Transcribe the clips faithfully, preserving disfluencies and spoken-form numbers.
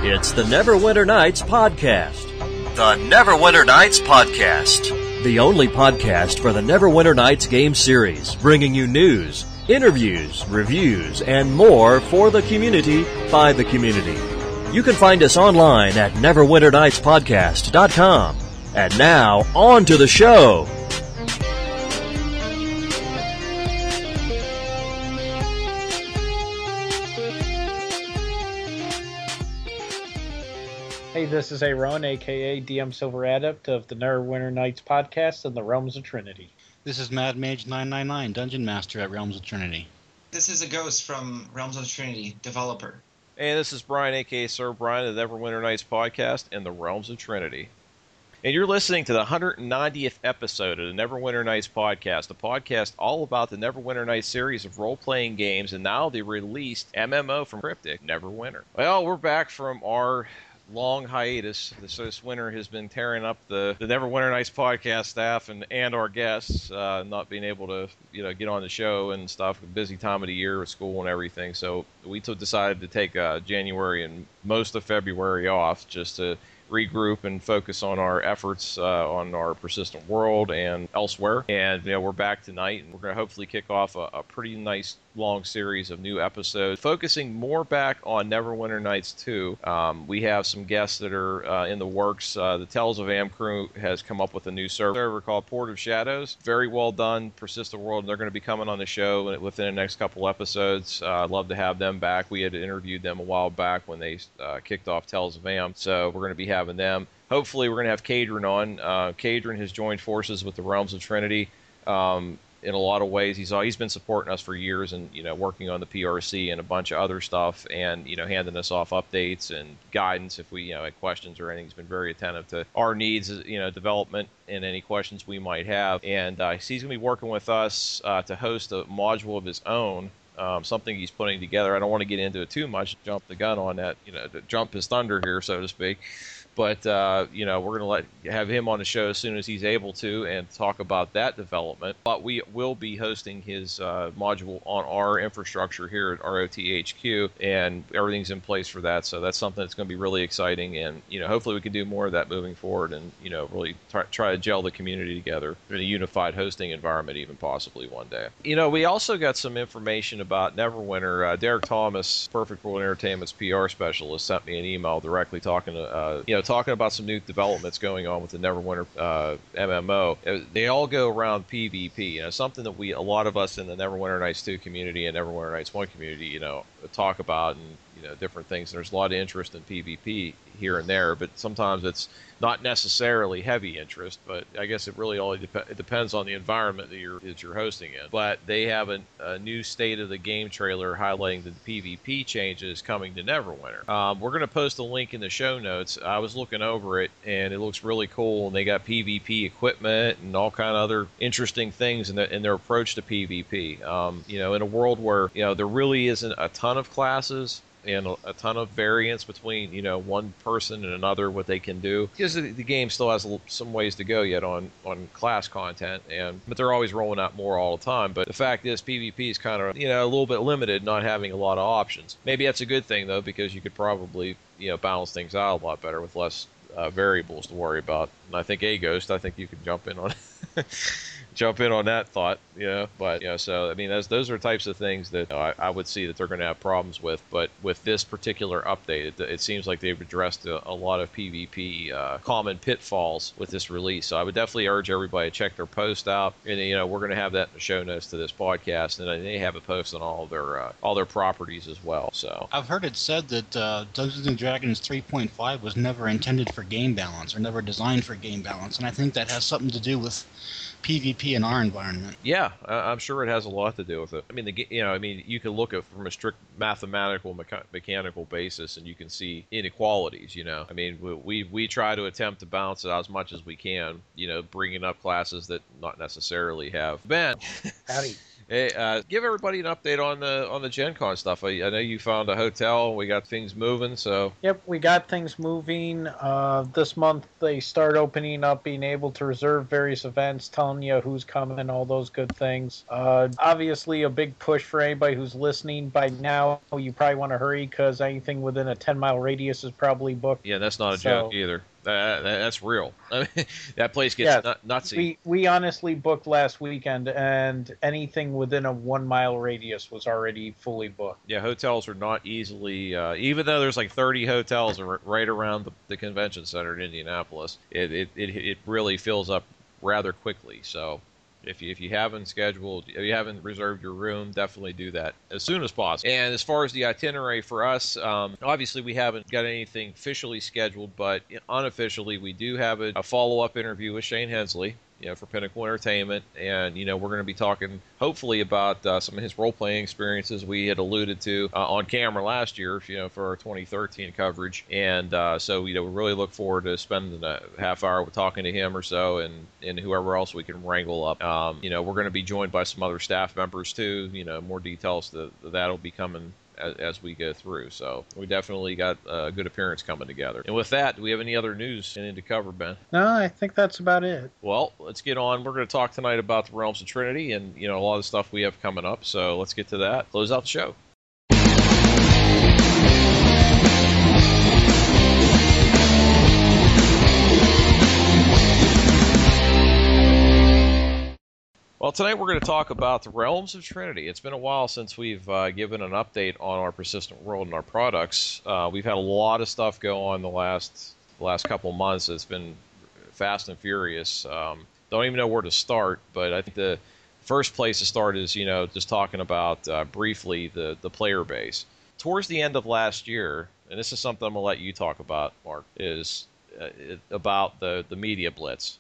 It's the Neverwinter Nights Podcast. The Neverwinter Nights Podcast. The only podcast for the Neverwinter Nights game series, bringing you news, interviews, reviews, and more for the community by the community. You can find us online at neverwinter nights podcast dot com. And now, on to the show. Hey, this is Aaron, aka D M Silver Adept of the Neverwinter Nights Podcast and the Realms of Trinity. This is Mad Mage nine nine nine, Dungeon Master at Realms of Trinity. This is a Ghost from Realms of Trinity, developer. And this is Brian, aka Sir Brian of the Neverwinter Nights Podcast and the Realms of Trinity. And you're listening to the one hundred ninetieth episode of the Neverwinter Nights Podcast, a podcast all about the Neverwinter Nights series of role-playing games and now the released M M O from Cryptic, Neverwinter. Well, we're back from our long hiatus. This, this winter has been tearing up the, the Neverwinter Nights podcast staff and, and our guests, uh, not being able to you know get on the show and stuff. Busy time of the year with school and everything. So we t- decided to take uh, January and most of February off just to regroup and focus on our efforts uh, on our Persistent World and elsewhere. And you know we're back tonight, and we're going to hopefully kick off a, a pretty nice long series of new episodes, focusing more back on Neverwinter Nights two. Um, we have some guests that are uh, in the works. Uh, the Tales of Am crew has come up with a new server called Port of Shadows. Very well done, Persistent World. They're going to be coming on the show within the next couple episodes. Uh, I'd love to have them back. We had interviewed them a while back when they uh, kicked off Tales of Am, so we're going to be having them. Hopefully we're going to have Kadron on. Uh, Kadron has joined forces with the Realms of Trinity. Um, in a lot of ways, he's he's been supporting us for years, and you know working on the P R C and a bunch of other stuff, and you know handing us off updates and guidance if we you know had questions or anything. He's been very attentive to our needs, you know, development and any questions we might have. And uh, he's going to be working with us uh, to host a module of his own. Um, something he's putting together. I don't want to get into it too much, jump the gun on that, you know, to jump his thunder here, so to speak. But, uh, you know, we're going to let have him on the show as soon as he's able to and talk about that development. But we will be hosting his uh, module on our infrastructure here at R O T H Q, and everything's in place for that. So that's something that's going to be really exciting. And, you know, hopefully we can do more of that moving forward and, you know, really try, try to gel the community together in a unified hosting environment, even possibly one day. You know, we also got some information about Neverwinter. Uh, Derek Thomas, Perfect World Entertainment's P R specialist, sent me an email directly talking to, uh, you know, talking about some new developments going on with the Neverwinter uh, M M O. They all go around PvP, you know, something that we, a lot of us in the Neverwinter Nights two community and Neverwinter Nights one community, you know, talk about and, you know, different things. There's a lot of interest in PvP here and there, but sometimes it's not necessarily heavy interest, but I guess it really all dep- it depends on the environment that you're, that you're hosting in. But they have a, a new state of the game trailer highlighting the PvP changes coming to Neverwinter. Um, we're going to post a link in the show notes. I was looking over it, and it looks really cool, and they got PvP equipment and all kind of other interesting things in, the, in their approach to PvP. Um, you know, in a world where, you know, there really isn't a ton of classes, and a, a ton of variance between, you know, one person and another, what they can do. Because the, the game still has a, some ways to go yet on, on class content, and but they're always rolling out more all the time. But the fact is, PvP is kind of, you know, a little bit limited, not having a lot of options. Maybe that's a good thing, though, because you could probably, you know, balance things out a lot better with less uh, variables to worry about. And I think, A Ghost, I think you could jump in on it. jump in on that thought, you know, but, you know, so, I mean, those, those are types of things that you know, I, I would see that they're going to have problems with, but with this particular update, it, it seems like they've addressed a, a lot of PvP uh, common pitfalls with this release, so I would definitely urge everybody to check their post out, and, you know, we're going to have that in the show notes to this podcast, and they have it posted on all their, uh, all their properties as well, so. I've heard it said that uh, Dungeons and Dragons three point five was never intended for game balance, or never designed for game balance, and I think that has something to do with PvP in our environment. Yeah, I'm sure it has a lot to do with it. I mean, the you know, I mean, you can look at it from a strict mathematical, mecha- mechanical basis, and you can see inequalities. You know, I mean, we, we we try to attempt to balance it out as much as we can. You know, bringing up classes that not necessarily have. Ben, Howdy. Hey, uh, give everybody an update on the on the Gen Con stuff. I, I know you found a hotel. We got things moving. So Yep, we got things moving. Uh, this month they start opening up, being able to reserve various events, telling you who's coming, all those good things. Uh, obviously, a big push for anybody who's listening. By now, you probably want to hurry because anything within a ten mile radius is probably booked. yeah, that's not a So- joke either. Uh, that, that's real. I mean, that place gets Yeah, nut- nutsy. We we honestly booked last weekend, and anything within a one mile radius was already fully booked. Yeah, hotels are not easily, uh, even though there's like thirty hotels ar- right around the, the convention center in Indianapolis, it, it, it, it really fills up rather quickly. So if you, if you haven't scheduled, if you haven't reserved your room, definitely do that as soon as possible. And as far as the itinerary for us, um, obviously we haven't got anything officially scheduled, but unofficially we do have a, a follow-up interview with Shane Hensley, you know, for Pinnacle Entertainment, and you know we're going to be talking hopefully about uh, some of his role-playing experiences we had alluded to uh, on camera last year, you know, for our twenty thirteen coverage, and uh, so you know we really look forward to spending a half hour with talking to him or so, and and whoever else we can wrangle up. Um, you know, we're going to be joined by some other staff members too. You know, more details to, that'll be coming as, as we go through. So we definitely got a good appearance coming together. And with that, do we have any other news anything to cover, Ben? No, I think that's about it. Well, let's get on. We're going to talk tonight about the Realms of Trinity and, you know, a lot of the stuff we have coming up. So let's get to that. Close out the show. Well, tonight we're going to talk about the Realms of Trinity. It's been a while since we've uh, given an update on our Persistent World and our products. Uh, we've had a lot of stuff go on the last the last couple months. It's been fast and furious. Um, don't even know where to start, but I think the first place to start is, you know, just talking about uh, briefly the, the player base. Towards the end of last year, and this is something I'm going to let you talk about, Mark, is uh, it, about the, the media blitz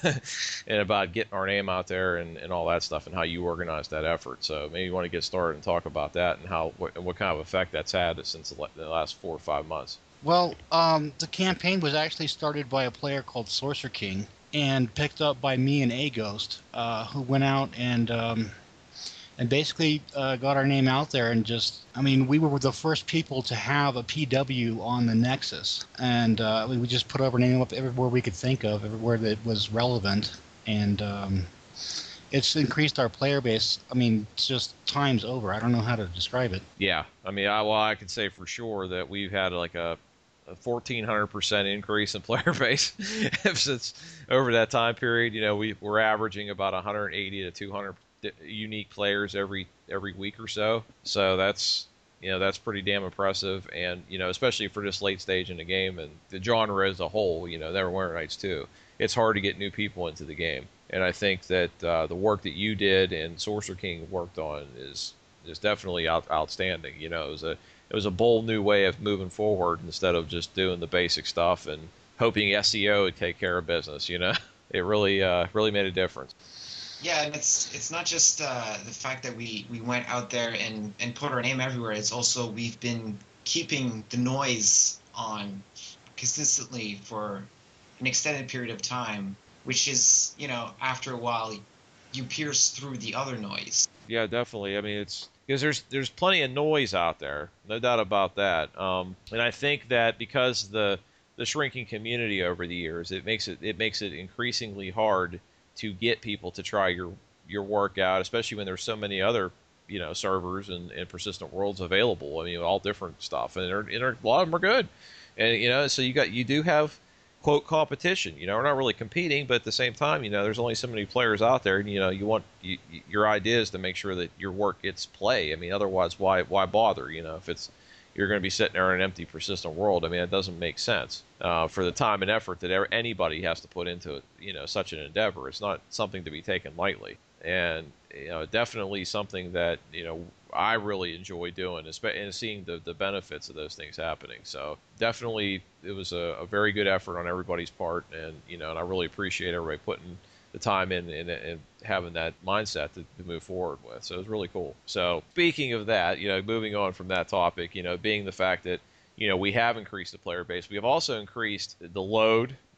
and about getting our name out there and, and all that stuff and how you organized that effort. So maybe you want to get started and talk about that and how what, what kind of effect that's had since the, the last four or five months. Well, um, the campaign was actually started by a player called Sorcerer King and picked up by me and A Ghost, uh, who went out and um, and basically uh, got our name out there and just, I mean, we were the first people to have a P W on the Nexus, and uh, we just put our name up everywhere we could think of, everywhere that was relevant, and um, it's increased our player base. I mean, it's just times over. I don't know how to describe it. Yeah, I mean, I, well, I can say for sure that we've had like a a fourteen hundred percent increase in player base since over that time period. You know, we, we're averaging about one hundred eighty to two hundred unique players every every week or so. So that's, you know, that's pretty damn impressive. And, you know, especially for this late stage in the game and the genre as a whole, you know, Neverwinter Nights too, it's hard to get new people into the game. And I think that uh, the work that you did and Sorcerer King worked on is is definitely out, outstanding. You know, it was a it was a bold new way of moving forward instead of just doing the basic stuff and hoping S E O would take care of business. You know, it really uh, really made a difference. Yeah, and it's it's not just uh, the fact that we, we went out there and, and put our name everywhere. It's also we've been keeping the noise on consistently for an extended period of time, which is, you know, after a while, you pierce through the other noise. Yeah, definitely. I mean, it's because there's there's plenty of noise out there, no doubt about that. Um, and I think that because the the shrinking community over the years, it makes it it makes it increasingly hard to get people to try your your work out, especially when there's so many other, you know, servers and, and persistent worlds available. I mean, all different stuff, and, they're, and they're, a lot of them are good. And you know, so you got you do have quote competition. You know, we're not really competing, but at the same time, you know, there's only so many players out there, and you know, you want you, your idea is to make sure that your work gets play. I mean, otherwise, why why bother? You know, if it's you're going to be sitting there in an empty persistent world, I mean, it doesn't make sense uh, for the time and effort that ever, anybody has to put into it. You know, such an endeavor. It's not something to be taken lightly, and you know, definitely something that you know I really enjoy doing, and seeing the the benefits of those things happening. So definitely, it was a, a very good effort on everybody's part, and you know, and I really appreciate everybody putting the time in and, and having that mindset to, to move forward with. So it was really cool. So speaking of that, you know, moving on from that topic, you know, being the fact that, you know, we have increased the player base, we have also increased the load,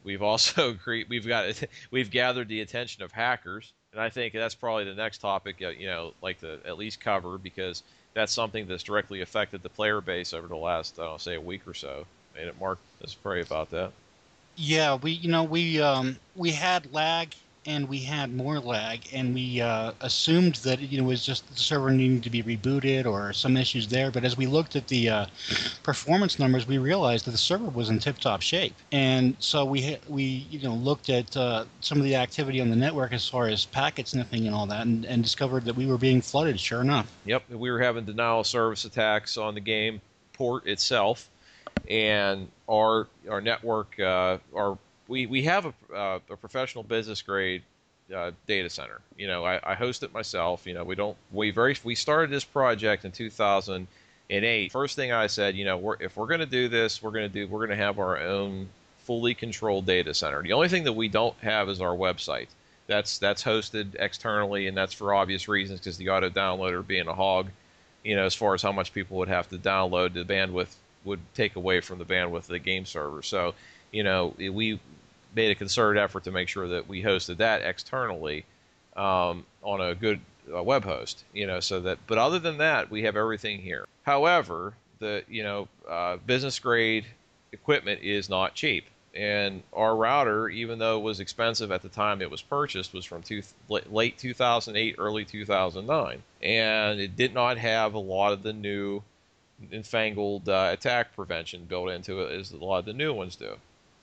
We've also cre- we've got we've gathered the attention of hackers, and I think that's probably the next topic, uh, you know, like to at least cover, because that's something that's directly affected the player base over the last, I don't know, say a week or so. And Mark, let's pray about that. Yeah, we you know we um, we had lag and we had more lag, and we uh, assumed that you know it was just the server needing to be rebooted or some issues there. But as we looked at the uh, performance numbers, we realized that the server was in tip-top shape, and so we we you know looked at uh, some of the activity on the network as far as packet sniffing and all that, and, and discovered that we were being flooded. Sure enough. Yep, we were having denial of service attacks on the game port itself, and our our network, uh, our we we have a, uh, a professional business grade uh, data center. You know, I, I host it myself. You know, we don't we very we started this project in two thousand eight. First thing I said, you know, we're, if we're going to do this, we're going to do we're going to have our own fully controlled data center. The only thing that we don't have is our website. That's that's hosted externally, and that's for obvious reasons, because the auto downloader being a hog, you know, as far as how much people would have to download, the bandwidth would take away from the bandwidth of the game server. So, you know, we made a concerted effort to make sure that we hosted that externally um, on a good uh, web host, you know, so that, but other than that, we have everything here. However, the, you know, uh, business grade equipment is not cheap. And our router, even though it was expensive at the time it was purchased, was from two, late two thousand eight, early two thousand nine. And it did not have a lot of the new newfangled uh, attack prevention built into it as a lot of the new ones do.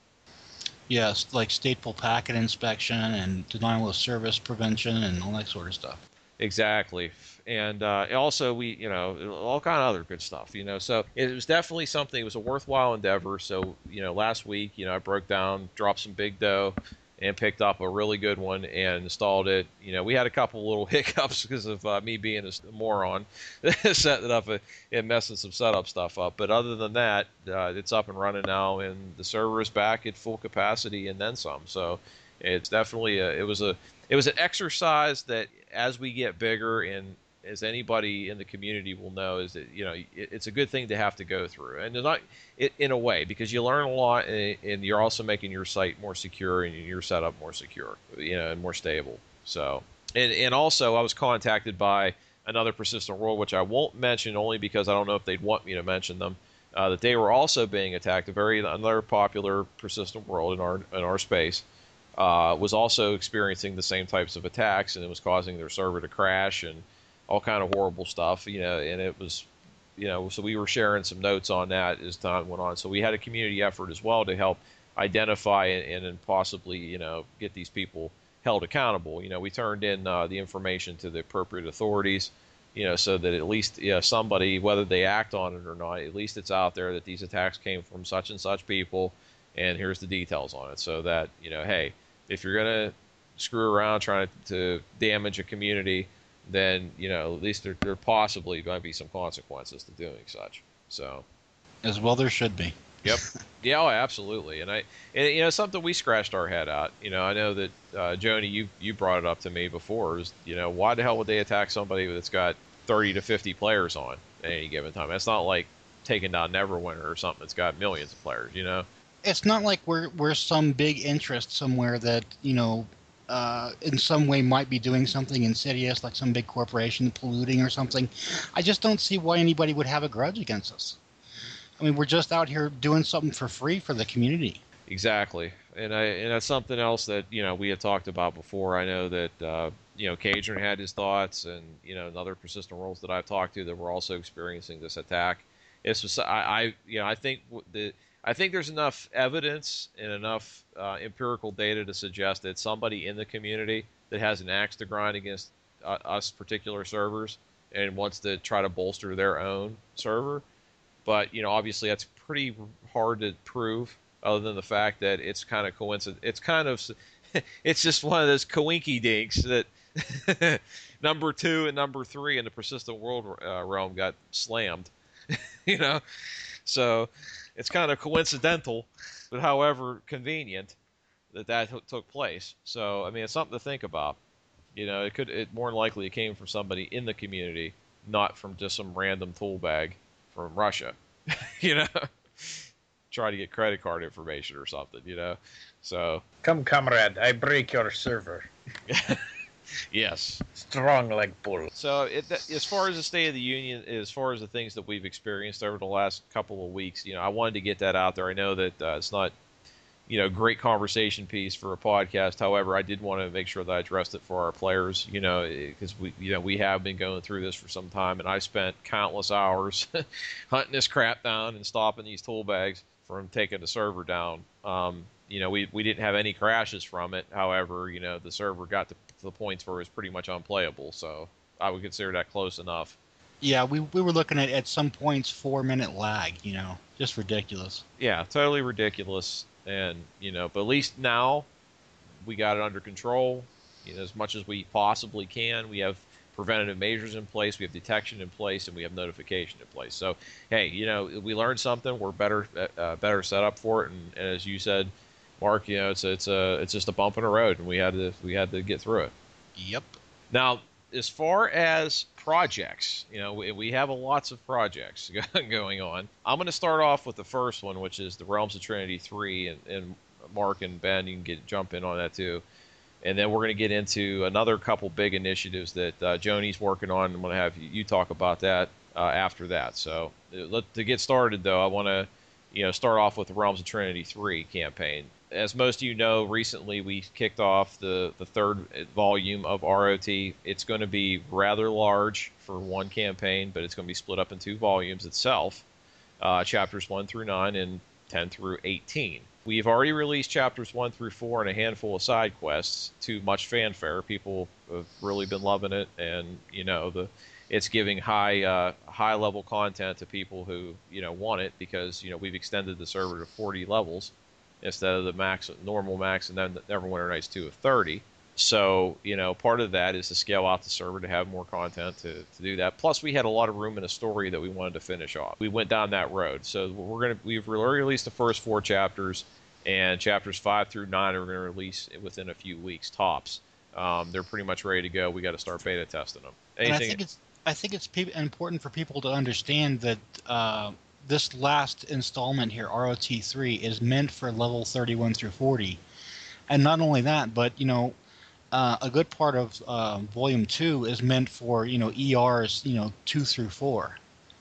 Yes, like stateful packet inspection and denial of service prevention and all that sort of stuff. Exactly. And uh, also, we, you know, all kind of other good stuff, you know. So it was definitely something, it was a worthwhile endeavor. So, you know, last week, you know, I broke down, dropped some big dough, and picked up a really good one and installed it. You know, we had a couple little hiccups because of uh, me being a moron, setting it up and messing some setup stuff up. But other than that, uh, it's up and running now, and the server is back at full capacity and then some. So it's definitely a, it was a it was an exercise that, as we get bigger, and as anybody in the community will know, is that, you know, it, it's a good thing to have to go through, and not it, in a way, because you learn a lot, and, and you're also making your site more secure and your setup more secure, you know, and more stable. So, and and also, I was contacted by another Persistent World, which I won't mention only because I don't know if they'd want me to mention them, uh, that they were also being attacked. A very another popular Persistent World in our in our space. Uh, was also experiencing the same types of attacks, and it was causing their server to crash and all kind of horrible stuff, you know, and it was, you know, so we were sharing some notes on that as time went on. So we had a community effort as well to help identify and, and possibly, you know, get these people held accountable. You know, we turned in uh, the information to the appropriate authorities, you know, so that at least, you know, somebody, whether they act on it or not, at least it's out there that these attacks came from such and such people, and here's the details on it, so that, you know, hey, if you're going to screw around trying to damage a community, then, you know, at least there, there possibly going to be some consequences to doing such. So, as well, there should be. Yep. Yeah, oh, absolutely. And I, and, you know, something we scratched our head at. You know, I know that uh, Joni, you you brought it up to me before. Is, you know, why the hell would they attack somebody that's got thirty to fifty players on at any given time? It's not like taking down Neverwinter or something that's got millions of players. You know. It's not like we're we're some big interest somewhere that, you know, uh, in some way might be doing something insidious, like some big corporation polluting or something. I just don't see why anybody would have a grudge against us. I mean, we're just out here doing something for free for the community. Exactly, and I and that's something else that, you know, we had talked about before. I know that uh, you know, Cajun had his thoughts, and, you know, other Persistent Worlds that I've talked to that were also experiencing this attack. This was I, I you know I think the I think there's enough evidence and enough uh, empirical data to suggest that somebody in the community that has an axe to grind against uh, us particular servers and wants to try to bolster their own server. But, you know, obviously that's pretty hard to prove, other than the fact that it's kind of coincident. It's kind of, it's just one of those coinky dinks that number two and number three in the Persistent World uh, realm got slammed, you know, so. It's kind of coincidental, but however convenient that that t- took place. So, I mean, it's something to think about. You know, it could, it more than likely it came from somebody in the community, not from just some random tool bag from Russia. You know, try to get credit card information or something, you know. So come, comrade, I break your server. Yes. Strong like bull. So it, as far as the State of the Union, as far as the things that we've experienced over the last couple of weeks, you know, I wanted to get that out there. I know that uh, it's not, you know, great conversation piece for a podcast. However, I did want to make sure that I addressed it for our players, you know, because we, you know, we have been going through this for some time, and I spent countless hours hunting this crap down and stopping these tool bags from taking the server down. Um, you know, we we didn't have any crashes from it. However, you know, the server got to the points where it was pretty much unplayable, so I would consider that close enough. Yeah, we we were looking at at some points four minute lag, you know, just ridiculous. Yeah, totally ridiculous, and you know, but at least now we got it under control, you know, as much as we possibly can. We have preventative measures in place, we have detection in place, and we have notification in place. So, hey, you know, we learned something. We're better uh, better set up for it, and, and as you said, Mark, you know, it's it's a it's just a bump in the road, and we had to we had to get through it. Yep. Now, as far as projects, you know, we, we have a lots of projects going on. I'm going to start off with the first one, which is the Realms of Trinity three, and, and Mark and Ben, you can get jump in on that too. And then we're going to get into another couple big initiatives that uh, Joni's working on. I'm going to have you, you talk about that uh, after that. So let, to get started, though, I want to you know start off with the Realms of Trinity three campaign. As most of you know, recently we kicked off the, the third volume of R O T. It's going to be rather large for one campaign, but it's going to be split up in two volumes itself, uh, chapters one through nine and ten through eighteen. We've already released chapters one through four and a handful of side quests to much fanfare. People have really been loving it, and you know the it's giving high uh, high level content to people who you know want it, because you know we've extended the server to forty levels instead of the max normal max and then Neverwinter Nights two of thirty. So, you know, part of that is to scale out the server to have more content to, to do that. Plus, we had a lot of room in a story that we wanted to finish off. We went down that road. So we're gonna we've released the first four chapters, and chapters five through nine are going to release within a few weeks tops. Um, they're pretty much ready to go. We got to start beta testing them. Anything? And I think it's I think it's pe- important for people to understand that uh, this last installment here, R O T three, is meant for level thirty-one through forty, and not only that, but you know. Uh, a good part of uh, Volume Two is meant for you know E Rs you know two through four.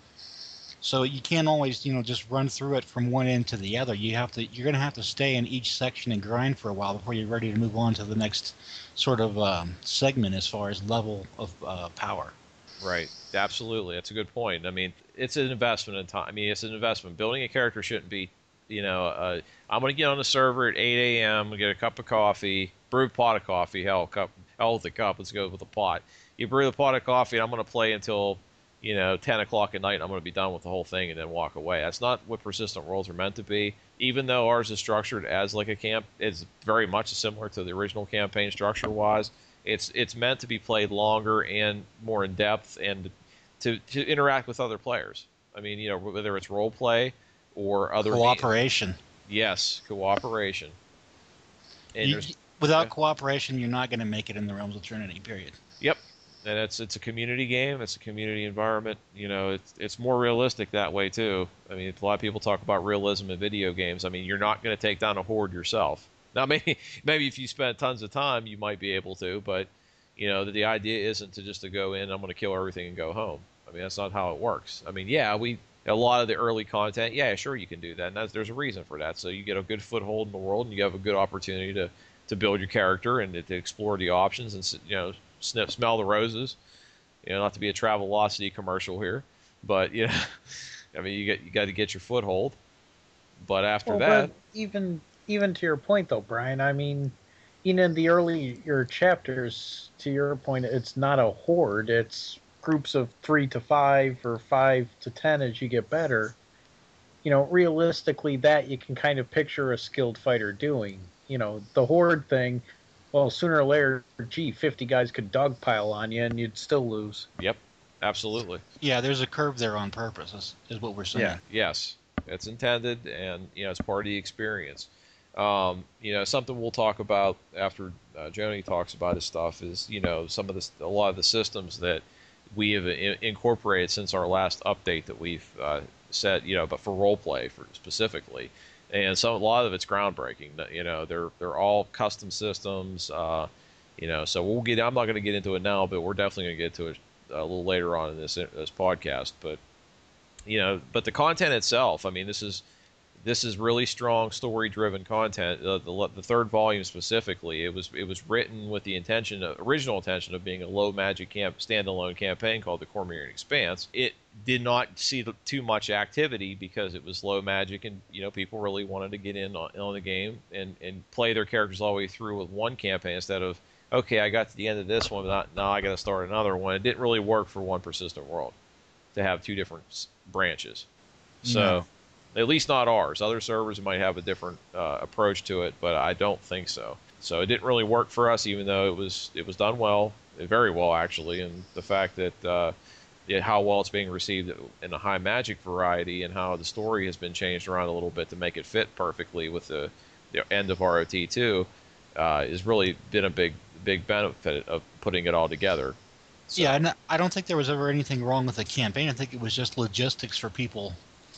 So you can't always you know just run through it from one end to the other. You have to you're going to have to stay in each section and grind for a while before you're ready to move on to the next sort of um, segment as far as level of uh, power. Right. Absolutely. That's a good point. I mean, it's an investment in time. I mean, it's an investment. Building a character shouldn't be, you know, uh, I'm going to get on the server at eight a.m. get a cup of coffee. Brew a pot of coffee, hell, cup, hell with the cup. Let's go with the pot. You brew the pot of coffee, and I'm going to play until, you know, ten o'clock at night. And I'm going to be done with the whole thing and then walk away. That's not what persistent worlds are meant to be. Even though ours is structured as like a camp, it's very much similar to the original campaign structure-wise. It's it's meant to be played longer and more in depth, and to to interact with other players. I mean, you know, whether it's role play or other cooperation. Means. Yes, cooperation. And you, there's Without yeah. cooperation, you're not going to make it in the Realms of Trinity, period. Yep. And it's it's a community game. It's a community environment. You know, it's it's more realistic that way, too. I mean, a lot of people talk about realism in video games. I mean, you're not going to take down a horde yourself. Now, maybe maybe if you spend tons of time, you might be able to. But, you know, the, the idea isn't to just to go in, I'm going to kill everything and go home. I mean, that's not how it works. I mean, yeah, we a lot of the early content, yeah, sure, you can do that. And that's, there's a reason for that. So you get a good foothold in the world, and you have a good opportunity to to build your character and to, to explore the options and, you know, sniff, smell the roses. You know, not to be a Travelocity commercial here, but, you know, I mean, you get you got to get your foothold. But after well, that, but even even to your point though, Brian, I mean, even in the earlier chapters, to your point, it's not a horde. It's groups of three to five or five to ten as you get better. You know, realistically, that you can kind of picture a skilled fighter doing. You know, the horde thing, well, sooner or later, gee, fifty guys could dogpile on you and you'd still lose. Yep, absolutely. Yeah, there's a curve there on purpose, is, is what we're saying. Yeah, yes. It's intended, and, you know, it's part of the experience. Um, you know, something we'll talk about after uh, Joni talks about his stuff is, you know, some of the, a lot of the systems that we have in, incorporated since our last update that we've uh, set, you know, but for role play for specifically. and so a lot of it's groundbreaking. You know, they're they're all custom systems. Uh, you know, so we'll get. I'm not going to get into it now, but we're definitely going to get to it a little later on in this this podcast. But you know, but the content itself. I mean, this is this is really strong story-driven content. Uh, the the third volume specifically, it was it was written with the intention, of, original intention of being a low magic camp standalone campaign called the Cormyrean Expanse. It did not see too much activity because it was low magic, and you know people really wanted to get in on, on the game and, and play their characters all the way through with one campaign instead of, okay, I got to the end of this one, but now I got to start another one. It didn't really work for one persistent world to have two different branches. So, no. At least not ours. Other servers might have a different uh, approach to it, but I don't think so. So it didn't really work for us, even though it was it was done well, very well actually, and the fact that uh, it, how well it's being received in the high magic variety and how the story has been changed around a little bit to make it fit perfectly with the, the end of R O T two uh, has really been a big big benefit of putting it all together. So. Yeah, and I don't think there was ever anything wrong with the campaign. I think it was just logistics for people.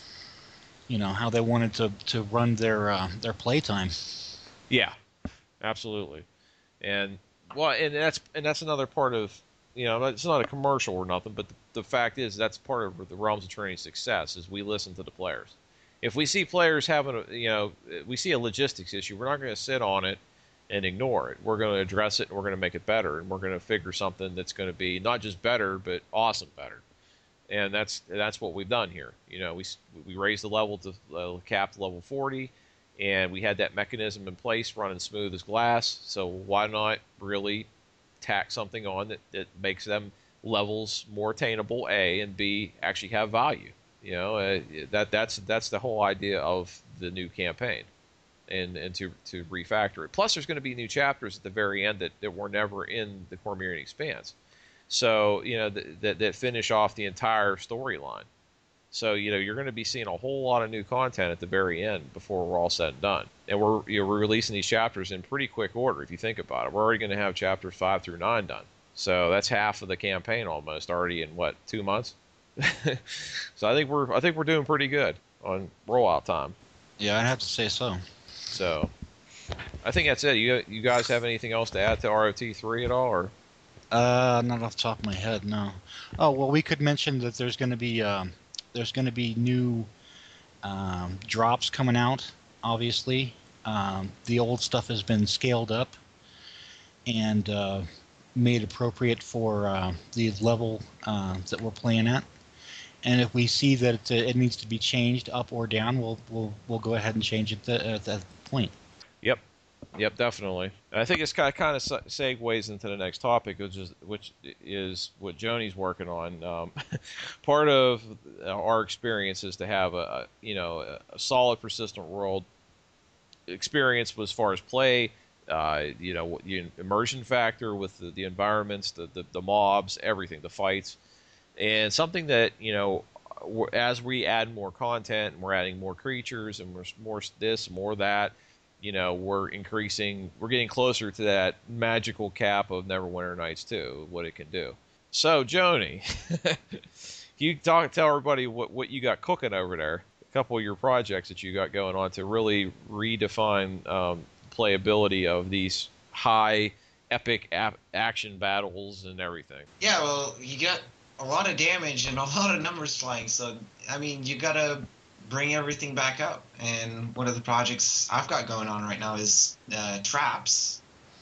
You know, how they wanted to, to run their uh, their playtime. Yeah, absolutely. And well, and that's and that's another part of, you know, it's not a commercial or nothing, but the, the fact is that's part of the Realms of Trinity's success is we listen to the players. If we see players having a, you know, we see a logistics issue, we're not going to sit on it and ignore it. We're going to address it and we're going to make it better, and we're going to figure something that's going to be not just better, but awesome better. And that's that's what we've done here. You know, we we raised the level to uh, cap to level forty, and we had that mechanism in place running smooth as glass. So why not really tack something on that, that makes them levels more attainable, A, and B, actually have value. You know, uh, that that's that's the whole idea of the new campaign, and and to to refactor it. Plus, there's going to be new chapters at the very end that, that were never in the Cormyrean Expanse. So, you know, th- that that finish off the entire storyline. So, you know, you're going to be seeing a whole lot of new content at the very end before we're all said and done. And we're, you know, we're releasing these chapters in pretty quick order, if you think about it. We're already going to have chapters five through nine done. So that's half of the campaign almost already in, what, two months? So I think we're I think we're doing pretty good on rollout time. Yeah, I'd have to say so. So I think that's it. You you guys have anything else to add to R O T three at all, or? Uh, not off the top of my head, no. Oh well, we could mention that there's going to be um, there's going to be new um, drops coming out. Obviously, um, the old stuff has been scaled up and uh, made appropriate for uh, the level uh, that we're playing at. And if we see that it, it needs to be changed up or down, we'll we'll we'll go ahead and change it th- at that point. Yep. Yep, definitely. And I think it's kind of, kind of segues into the next topic, which is, which is what Joni's working on. Um, part of our experience is to have a, a you know a solid persistent world experience as far as play, uh, you know, the immersion factor with the, the environments, the, the the mobs, everything, the fights, and something that you know as we add more content and we're adding more creatures and more more this, more that. You know, we're increasing, we're getting closer to that magical cap of Neverwinter Nights two, what it can do. So, Joni, can you talk, tell everybody what, what you got cooking over there? A couple of your projects that you got going on to really redefine um, playability of these high, epic ap- action battles and everything. Yeah, well, you got a lot of damage and a lot of numbers flying, so, I mean, you gotta bring everything back up. And one of the projects I've got going on right now is uh, traps.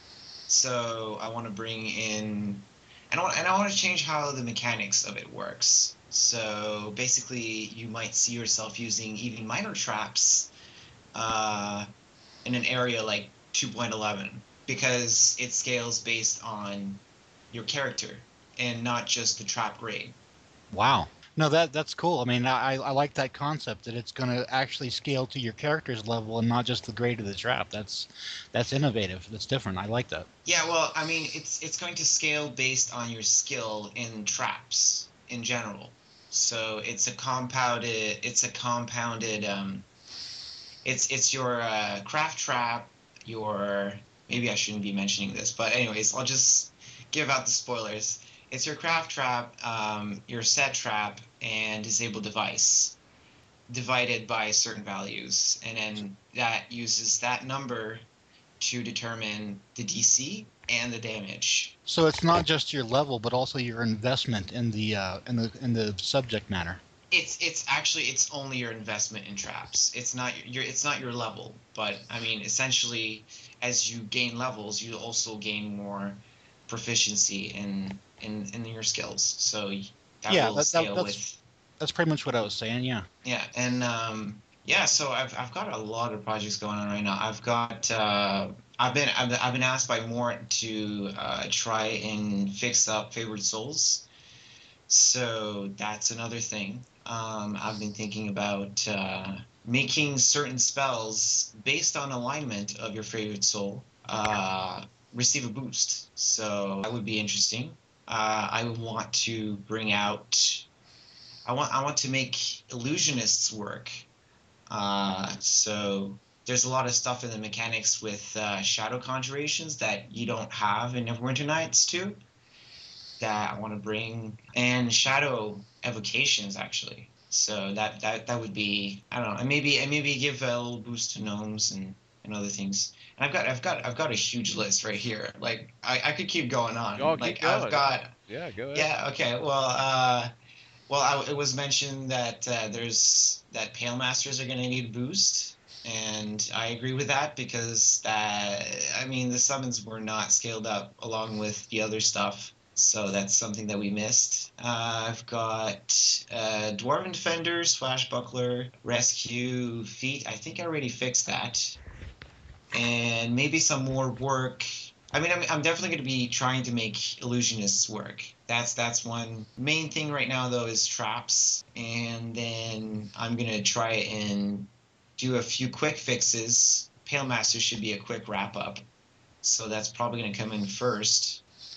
So I want to bring in, and I want, and I want to change how the mechanics of it works. So basically, you might see yourself using even minor traps uh, in an area like two point eleven because it scales based on your character and not just the trap grade. Wow. No, that that's cool. I mean, I I like that concept that it's going to actually scale to your character's level and not just the grade of the trap. That's that's innovative. That's different. I like that. Yeah, well, I mean, it's it's going to scale based on your skill in traps in general. So it's a compounded. It's a compounded. Um, it's it's your uh, craft trap. Your maybe I shouldn't be mentioning this, but anyways, I'll just give out the spoilers. It's your craft trap, um, your set trap, and disable device. divided by certain values, and then that uses that number to determine the D C and the damage. So it's not just your level, but also your investment in the uh, in the in the subject matter. It's it's actually it's only your investment in traps. It's not your it's not your level, but I mean essentially, as you gain levels, you also gain more proficiency in in, in your skills. So that Yeah, will that- that- scale that's- with That's pretty much what I was saying. Yeah. yeah, and um, yeah. So I've I've got a lot of projects going on right now. I've got uh, I've been I've been, I've been asked by Mort to uh, try and fix up Favored Souls. So that's another thing. Um, I've been thinking about uh, making certain spells based on alignment of your favorite soul uh, receive a boost. So that would be interesting. Uh, I would want to bring out. I want I want to make illusionists work. Uh, so there's a lot of stuff in the mechanics with uh, shadow conjurations that you don't have in Neverwinter Nights too. That I want to bring, and shadow evocations actually. So that, that that would be, I don't know, and maybe and maybe give a little boost to gnomes and, and other things. And I've got I've got I've got a huge list right here. Like I, I could keep going on. Oh, keep like going. I've got Yeah, go ahead. yeah okay well uh well I, it was mentioned that uh, there's that Pale Masters are going to need a boost. And I agree with that because that I mean the summons were not scaled up along with the other stuff. So that's something that we missed. Uh, I've got uh, Dwarven Defender, Swashbuckler, Rescue, Feet. I think I already fixed that. And maybe some more work. I mean, I'm, I'm definitely going to be trying to make illusionists work. That's that's one main thing right now, though, is traps. And then I'm going to try and do a few quick fixes. Pale Master should be a quick wrap-up. So that's probably going to come in first.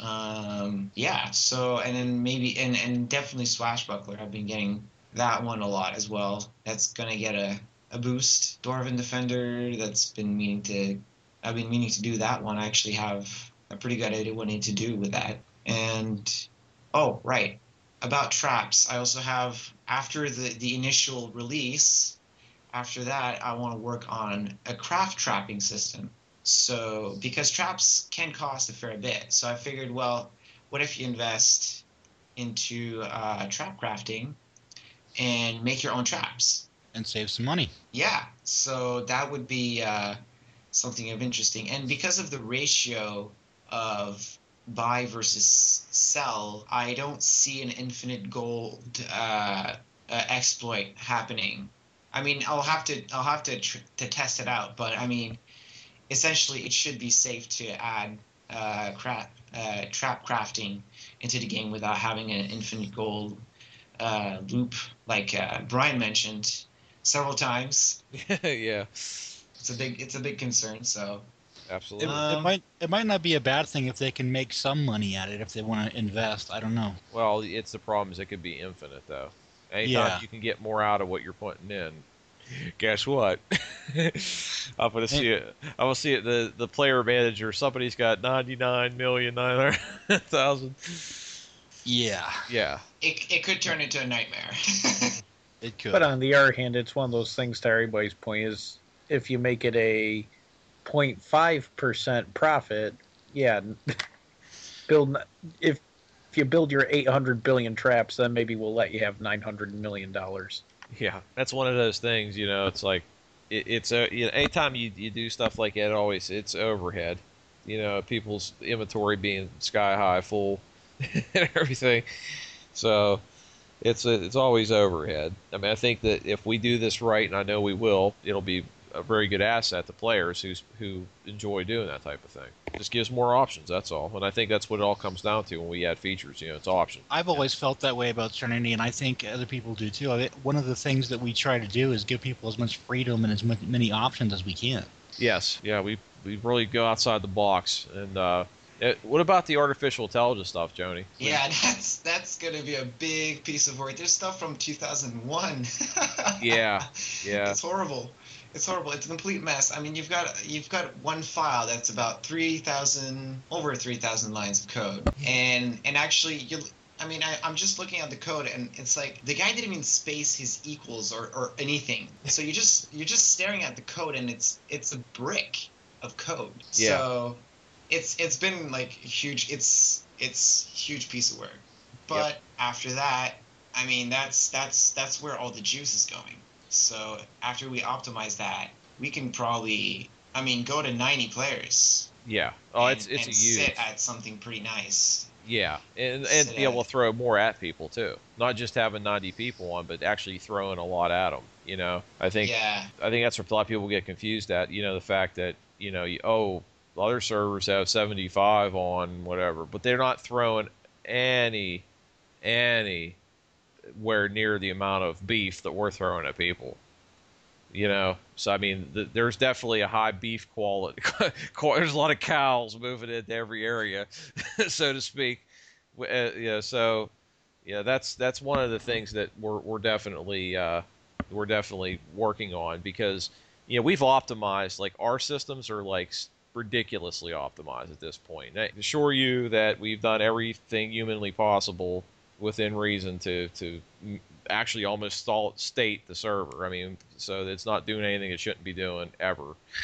Um, yeah, so, and then maybe, and, and definitely Swashbuckler. I've been getting that one a lot as well. That's going to get a, a boost. Dwarven Defender, that's been meaning to, I've been meaning to do that one. I actually have a pretty good idea what I need to do with that. And, oh, right, about traps, I also have, after the, the initial release, after that, I want to work on a craft trapping system. So, because traps can cost a fair bit, so I figured, well, what if you invest into uh, trap crafting and make your own traps? And save some money. Yeah, so that would be uh, something of interesting. And because of the ratio of buy versus sell, I don't see an infinite gold uh, uh, exploit happening. I mean, I'll have to I'll have to tr- to test it out, but I mean. Essentially, it should be safe to add uh, cra- uh, trap crafting into the game without having an infinite gold uh, loop, like uh, Brian mentioned several times. Yeah, It's a big, it's a big concern. So, It, absolutely. Um, it might it might not be a bad thing if they can make some money at it if they want to invest. I don't know. Well, it's the problem is it could be infinite though. Anytime Yeah. you can get more out of what you're putting in, guess what? I'm gonna see it. I'm gonna see it. The the player manager. Somebody's got ninety-nine million nine hundred thousand. Yeah, Yeah. it it could turn into a nightmare. it could. But on the other hand, it's one of those things, to everybody's point, is if you make it a zero point five percent profit, yeah, build if if you build your eight hundred billion traps, then maybe we'll let you have nine hundred million dollars. Yeah, that's one of those things. You know, it's like it, it's a you know, anytime you you do stuff like that, always it's overhead. You know, people's inventory being sky high full and everything. So it's a, it's always overhead. I mean, I think that if we do this right, and I know we will, it'll be a very good asset to players who's who enjoy doing that type of thing. It just gives more options. That's all, and I think that's what it all comes down to when we add features. You know, it's options. I've always felt that way about Trinity, and I think other people do too. I mean, one of the things that we try to do is give people as much freedom and as much, many options as we can. Yes, yeah, we we really go outside the box. And uh, it, what about the artificial intelligence stuff, Joni? Yeah, that's that's gonna be a big piece of work. There's stuff from two thousand one. Yeah, yeah. It's horrible. It's horrible. It's a complete mess. I mean, you've got you've got one file that's about three thousand, over three thousand lines of code, and and actually, you I mean, I, I'm just looking at the code, and it's like the guy didn't even space his equals or, or anything. So you just you're just staring at the code, and it's it's a brick of code. Yeah. So it's it's been like huge. It's it's a huge piece of work. But Yep. after that, I mean, that's that's that's where all the juice is going. So after we optimize that, we can probably, I mean, go to ninety players. Yeah. Oh, and, it's it's and a huge. sit at something pretty nice. Yeah, and and Sit be able at- to throw more at people too. Not just having ninety people on, but actually throwing a lot at them. You know, I think Yeah. I think that's what a lot of people get confused at. You know, the fact that you know, you, oh, other servers have seventy-five on whatever, but they're not throwing any anywhere near the amount of beef that we're throwing at people. You know, so I mean, th- there's definitely a high beef quality. There's a lot of cows moving into every area, so to speak. Uh, yeah, so yeah, that's that's one of the things that we're we're definitely uh, we're definitely working on, because you know we've optimized, like our systems are like ridiculously optimized at this point. I assure you that we've done everything humanly possible within reason to to actually almost stall, state the server. I mean, so it's not doing anything it shouldn't be doing ever.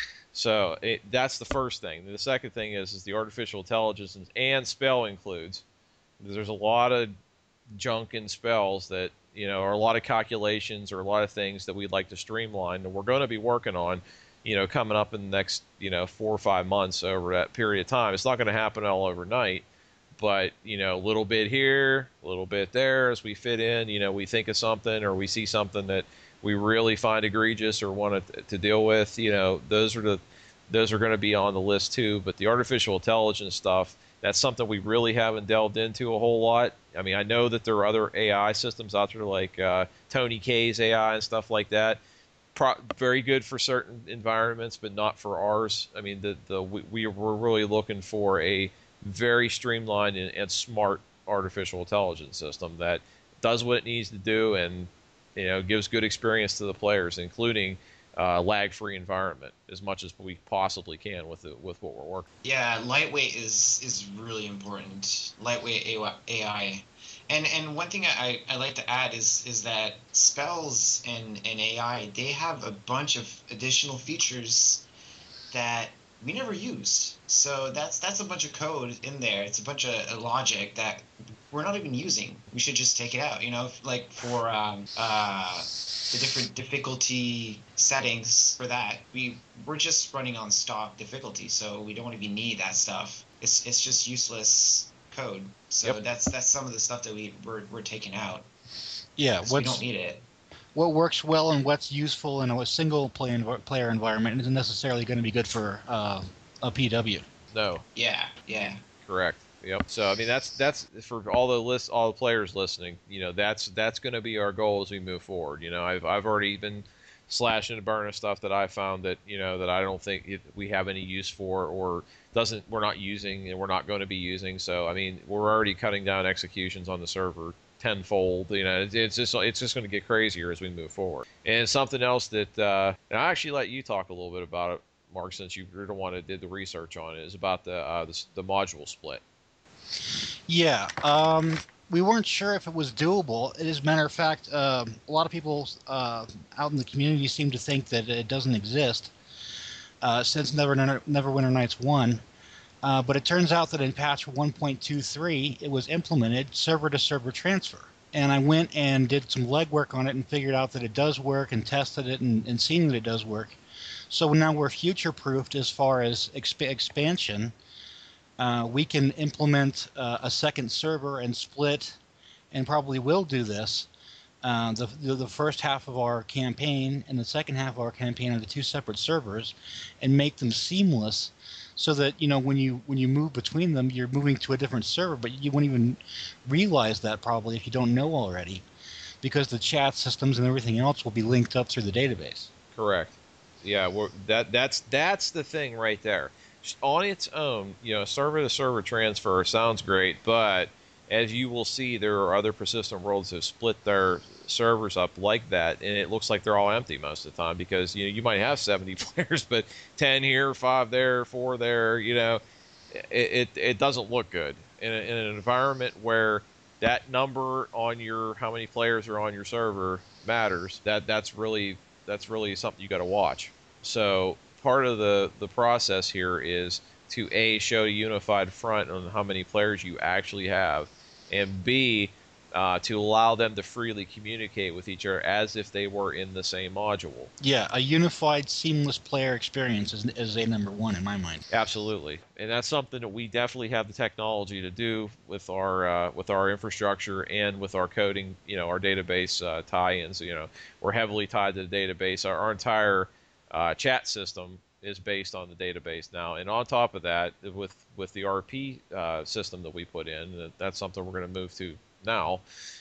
So it, that's the first thing. The second thing is is the artificial intelligence, and, and spell includes. There's a lot of junk in spells that, you know, or a lot of calculations or a lot of things that we'd like to streamline, and we're going to be working on, you know, coming up in the next, you know, four or five months over that period of time. It's not going to happen all overnight, but, you know, a little bit here, a little bit there as we fit in, you know, we think of something or we see something that we really find egregious or want to, to deal with, you know, those are the, those are going to be on the list too. But the artificial intelligence stuff, that's something we really haven't delved into a whole lot. I mean, I know that there are other A I systems out there like uh, Tony K's A I and stuff like that. Pro- very good for certain environments, but not for ours. I mean, the the we, we we're really looking for a very streamlined and, and smart artificial intelligence system that does what it needs to do, and you know gives good experience to the players, including uh, lag-free environment as much as we possibly can with it, with what we're working. Yeah, lightweight is is really important. Lightweight A I. And and one thing I, I like to add is is that spells and, and A I, they have a bunch of additional features that we never used. So that's that's a bunch of code in there. It's a bunch of logic that we're not even using. We should just take it out. You know, like for um, uh, the different difficulty settings for that, we we're just running on stock difficulty, so we don't even need that stuff. It's it's just useless code. So Yep. that's that's some of the stuff that we we're, we're taking out. Yeah, 'Cause we what's don't need it. what works well and what's useful in a single play env- player environment isn't necessarily going to be good for uh, a P W. No, Yeah, yeah. correct. Yep. So I mean, that's that's for all the list, all the players listening. You know, that's that's going to be our goal as we move forward. You know, I've I've already been slashing and burning stuff that I found that you know that I don't think it, we have any use for, or doesn't we're not using and we're not going to be using. So I mean, we're already cutting down executions on the server tenfold. You know, it's, it's just it's just going to get crazier as we move forward. And something else that uh, and I actually let you talk a little bit about it, Mark, since you were the one that did the research on it, is about the uh, the, the module split. Yeah, um, we weren't sure if it was doable. As a matter of fact, um, a lot of people uh, out in the community seem to think that it doesn't exist uh, since Never, Neverwinter Nights one. Uh, but it turns out that in patch one point two three, it was implemented server-to-server transfer. And I went and did some legwork on it and figured out that it does work and tested it and, and seen that it does work. So now we're future-proofed as far as exp- expansion. Uh, we can implement uh, a second server and split, and probably will do this, uh, the, the the first half of our campaign and the second half of our campaign into two separate servers, and make them seamless, so that you know when you when you move between them, you're moving to a different server, but you won't even realize that probably if you don't know already, because the chat systems and everything else will be linked up through the database. Correct. Yeah, we're, that that's that's the thing right there. On its own, you know, server-to-server transfer sounds great, but as you will see, there are other persistent worlds that have split their servers up like that, and it looks like they're all empty most of the time because you know you might have seventy players, but ten here, five there, four there. You know, it it, it doesn't look good in, a, in an environment where that number on your how many players are on your server matters. That that's really that's really something you got to watch. So part of the the process here is to A, show a unified front on how many players you actually have, and B, uh, to allow them to freely communicate with each other as if they were in the same module. Yeah, a unified, seamless player experience is, is a number one in my mind. Absolutely, and that's something that we definitely have the technology to do with our uh, with our infrastructure and with our coding. You know, our database uh, tie-ins. You know, we're heavily tied to the database. Our, our entire uh, chat system is based on the database now, and on top of that, with with the R P uh, system that we put in, that's something we're going to move to now,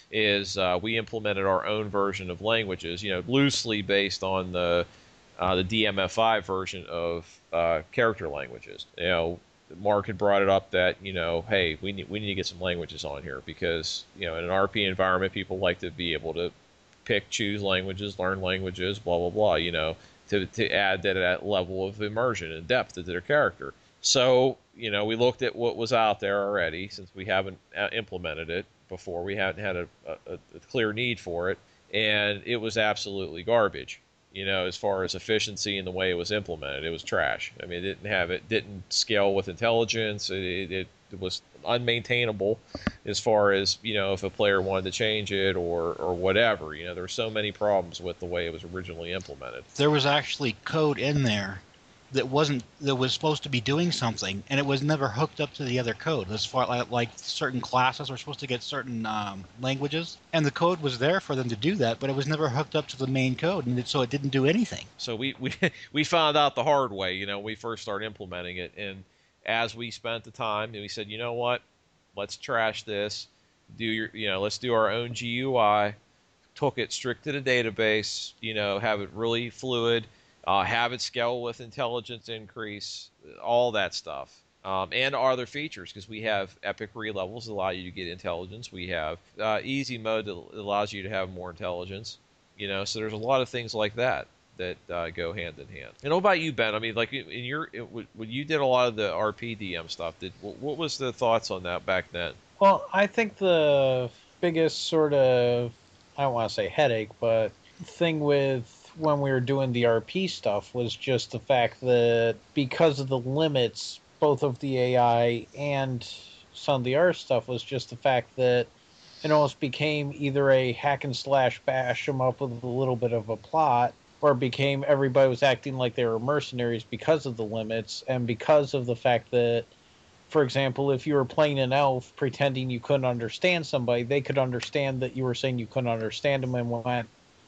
is uh, we implemented our own version of languages, you know, loosely based on the uh, the D M F I version of uh, character languages. You know, Mark had brought it up that, you know, hey, we need we need to get some languages on here because, you know, in an R P environment, people like to be able to pick, choose languages, learn languages, blah blah blah. You know. To, to add that, that level of immersion and depth to their character. So, you know, we looked at what was out there already, since we haven't uh, implemented it before. We hadn't had a, a, a clear need for it, and it was absolutely garbage. You know, as far as efficiency and the way it was implemented, it was trash. I mean, it didn't have it didn't scale with intelligence. It, it, it was unmaintainable as far as, you know, if a player wanted to change it or or whatever. You know, there were so many problems with the way it was originally implemented. There was actually code in there that wasn't that was supposed to be doing something, and it was never hooked up to the other code. As far like, like certain classes were supposed to get certain um, languages, and the code was there for them to do that, but it was never hooked up to the main code, and it, so it didn't do anything. So we we we found out the hard way. You know, we first started implementing it, and as we spent the time, and we said, you know what, let's trash this. Do your, you know, let's do our own G U I. Took it strict to the database. You know, have it really fluid. Uh, have it scale with intelligence increase, all that stuff, um, and other features, because we have epic relevels that allow you to get intelligence. We have uh, easy mode that allows you to have more intelligence. You know, so there's a lot of things like that that uh, go hand in hand. And what about you, Ben? I mean, like in your when you did a lot of the R P D M stuff, did what was the thoughts on that back then? Well, I think the biggest sort of, I don't want to say headache, but thing with when we were doing the R P stuff was just the fact that because of the limits, both of the A I and some of the R stuff, was just the fact that it almost became either a hack and slash bash them up with a little bit of a plot, or it became everybody was acting like they were mercenaries because of the limits and because of the fact that, for example, if you were playing an elf pretending you couldn't understand somebody, they could understand that you were saying you couldn't understand them and went,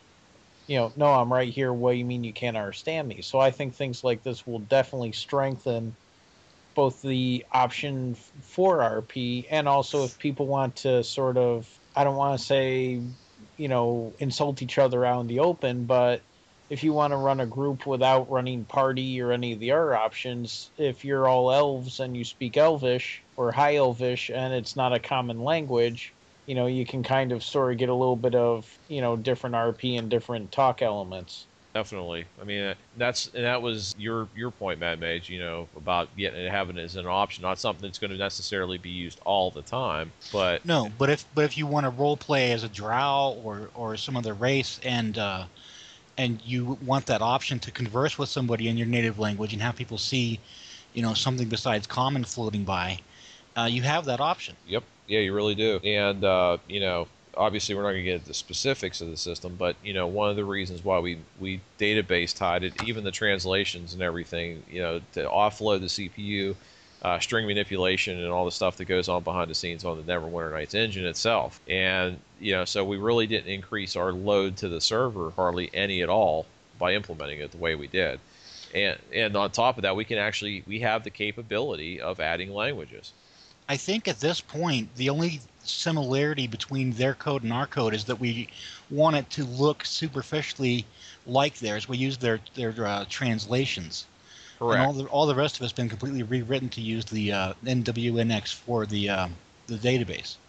you know, no, I'm right here. What do you mean you can't understand me? So I think things like this will definitely strengthen both the option for R P and also if people want to sort of, I don't want to say, you know, insult each other out in the open, but if you want to run a group without running party or any of the other options, if you're all elves and you speak Elvish or High Elvish and it's not a common language, you know, you can kind of sort of get a little bit of, you know, different R P and different talk elements. Definitely. I mean, that's and that was your your point, Mad Mage. You know, about getting having it as an option, not something that's going to necessarily be used all the time. But no, but if but if you want to role play as a drow or or some other race, and uh, and you want that option to converse with somebody in your native language and have people see, you know, something besides common floating by, uh, you have that option. Yep. Yeah, you really do. And, uh, you know, obviously we're not going to get into the specifics of the system, but, you know, one of the reasons why we, we database tied it, even the translations and everything, you know, to offload the C P U, uh, string manipulation and all the stuff that goes on behind the scenes on the Neverwinter Nights engine itself. And, you know, so we really didn't increase our load to the server hardly any at all by implementing it the way we did. And, and on top of that, we can actually, we have the capability of adding languages. I think at this point, the only similarity between their code and our code is that we want it to look superficially like theirs. We use their their uh, translations. Correct. And all the all the rest of it's been completely rewritten to use the uh, N W N X for the uh, the database.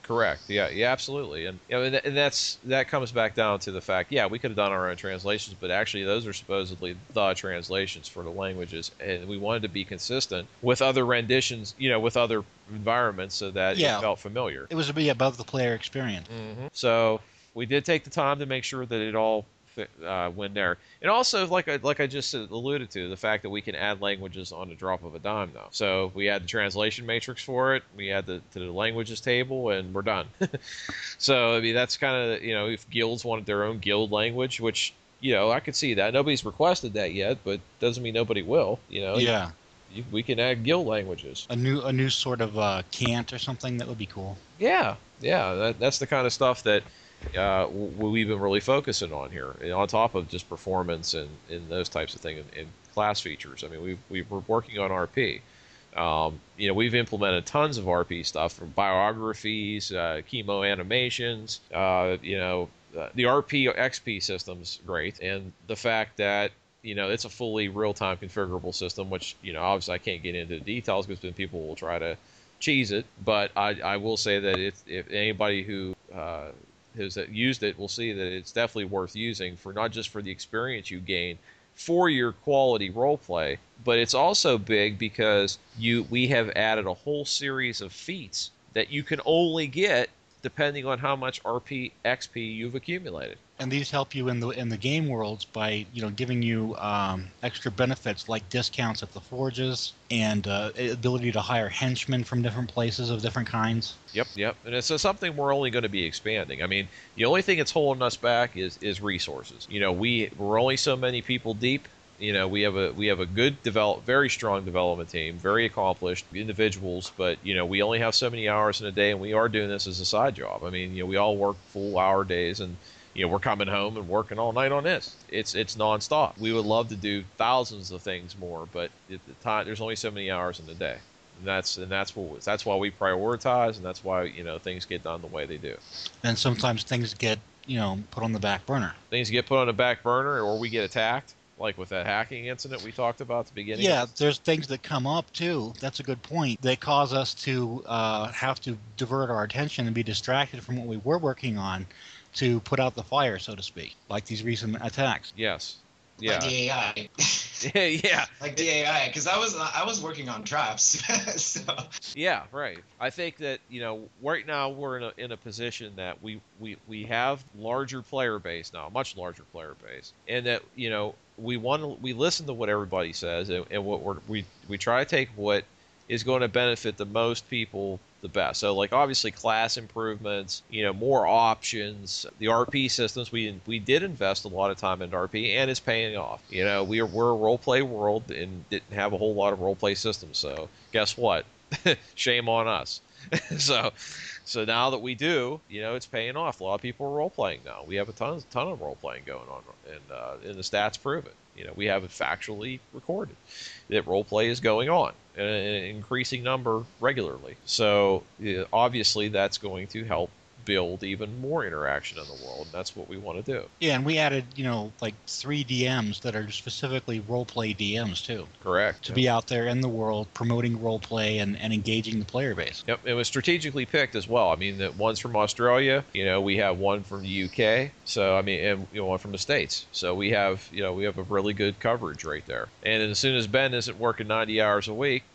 Correct. Yeah. Yeah. Absolutely. And you know, and, and that's that comes back down to the fact. Yeah, we could have done our own translations, but actually, those are supposedly the translations for the languages, and we wanted to be consistent with other renditions. You know, with other environments, so that Yeah. it felt familiar. It was to be above the player experience. Mm-hmm. So we did take the time to make sure that it all fit, uh, went there. And also, like I, like I just alluded to, the fact that we can add languages on the drop of a dime now. So we had the translation matrix for it, we add the to the languages table, and we're done. So I mean, that's kind of, you know, if guilds wanted their own guild language, which, you know, I could see that. Nobody's requested that yet, but doesn't mean nobody will. You know. Yeah. You, we can add guild languages. A new a new sort of uh, cant or something, that would be cool. Yeah, yeah, that, that's the kind of stuff that uh, w- we've been really focusing on here, and on top of just performance and, and those types of things, and, and class features. I mean, we we we're working on R P. Um, you know, we've implemented tons of R P stuff, from biographies, uh, chemo animations. Uh, you know, uh, the R P X P system's great, and the fact that, you know, it's a fully real-time configurable system, which, you know, obviously I can't get into the details because then people will try to cheese it. But I, I will say that if, if anybody who uh, has used it will see that it's definitely worth using, for not just for the experience you gain for your quality role play, but it's also big because you we have added a whole series of feats that you can only get depending on how much R P X P you've accumulated. And these help you in the in the game worlds by, you know, giving you um, extra benefits like discounts at the forges and uh, ability to hire henchmen from different places of different kinds. Yep, yep. And it's uh, something we're only going to be expanding. I mean, the only thing that's holding us back is is resources. You know, we we're only so many people deep. You know, we have a we have a good develop, very strong development team, very accomplished individuals, but, you know, we only have so many hours in a day, and we are doing this as a side job. I mean, you know, we all work full hour days, and, you know, we're coming home and working all night on this. It's it's nonstop. We would love to do thousands of things more, but at the time, there's only so many hours in the day, and that's and that's what that's why we prioritize, and that's why, you know, things get done the way they do. And sometimes things get, you know, put on the back burner. Things get put on the back burner, or we get attacked, like with that hacking incident we talked about at the beginning. Yeah, there's things that come up too. That's a good point. They cause us to uh, have to divert our attention and be distracted from what we were working on to put out the fire, so to speak, like these recent attacks. Yes. Yeah. Like the A I. Yeah. Like the A I, because I was I was working on traps. So. Yeah, right. I think that, you know, right now we're in a in a position that we we we have larger player base now, much larger player base, and that, you know, we want to we listen to what everybody says, and, and what we're, we we try to take what is going to benefit the most people the best. So, like, obviously class improvements, you know, more options, the R P systems. We we did invest a lot of time into R P, and it's paying off. You know, we are, we're a role play world and didn't have a whole lot of role play systems. So guess what? Shame on us. so so now that we do, you know, it's paying off. A lot of people are role playing now. We have a ton ton of role playing going on, and uh, and the stats prove it. You know, we have it factually recorded that role play is going on in an increasing number regularly. So uh, obviously that's going to help build even more interaction in the world. And that's what we want to do. Yeah, and we added, you know, like three D Ms that are specifically role-play D Ms, too. Correct. To be out there in the world promoting role-play and, and engaging the player base. Yep, it was strategically picked as well. I mean, the one's from Australia. You know, we have one from the U K. So, I mean, and you know, one from the States. So we have, you know, we have a really good coverage right there. And as soon as Ben isn't working ninety hours a week,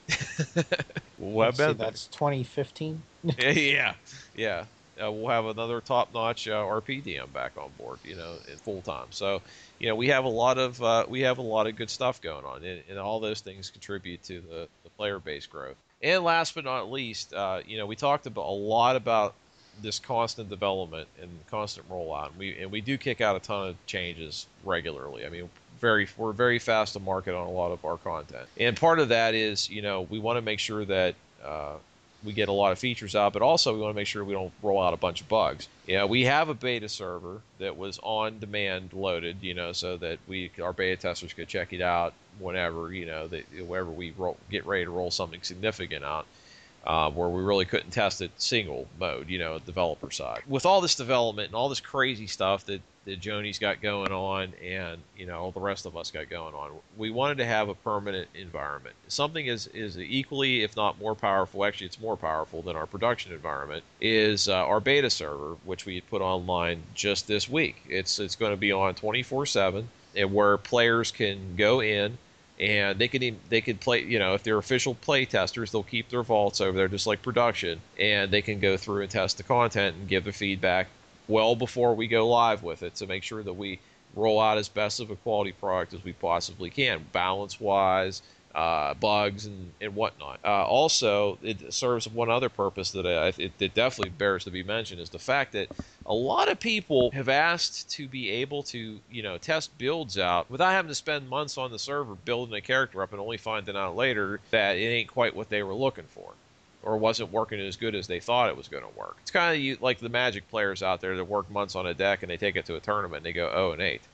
we'll have Ben. That's twenty fifteen. yeah, yeah. Uh, we'll have another top-notch uh, R P D M back on board, you know, in full time. So, you know, we have a lot of uh, we have a lot of good stuff going on, and, and all those things contribute to the, the player base growth. And last but not least, uh, you know, we talked about a lot about this constant development and constant rollout. And we and we do kick out a ton of changes regularly. I mean, very we're very fast to market on a lot of our content, and part of that is, you know, we want to make sure that Uh, we get a lot of features out, but also we want to make sure we don't roll out a bunch of bugs. Yeah, we have a beta server that was on demand loaded, you know, so that we our beta testers could check it out whenever, you know, that whenever we roll, get ready to roll something significant out. Um, where we really couldn't test it single mode, you know, developer side. With all this development and all this crazy stuff that, that Joni's got going on and, you know, all the rest of us got going on, we wanted to have a permanent environment. Something is, is equally, if not more powerful, actually it's more powerful than our production environment, is uh, our beta server, which we put online just this week. It's, it's going to be on twenty-four seven, and where players can go in, and they can even, they can play, you know, if they're official play testers, they'll keep their vaults over there just like production, and they can go through and test the content and give their feedback well before we go live with it to make sure that we roll out as best of a quality product as we possibly can, balance-wise, uh, bugs, and, and whatnot. Uh, also, it serves one other purpose that I, it, it definitely bears to be mentioned, is the fact that a lot of people have asked to be able to, you know, test builds out without having to spend months on the server building a character up and only finding out later that it ain't quite what they were looking for, or wasn't working as good as they thought it was going to work. It's kind of like the Magic players out there that work months on a deck and they take it to a tournament and they go oh and eight.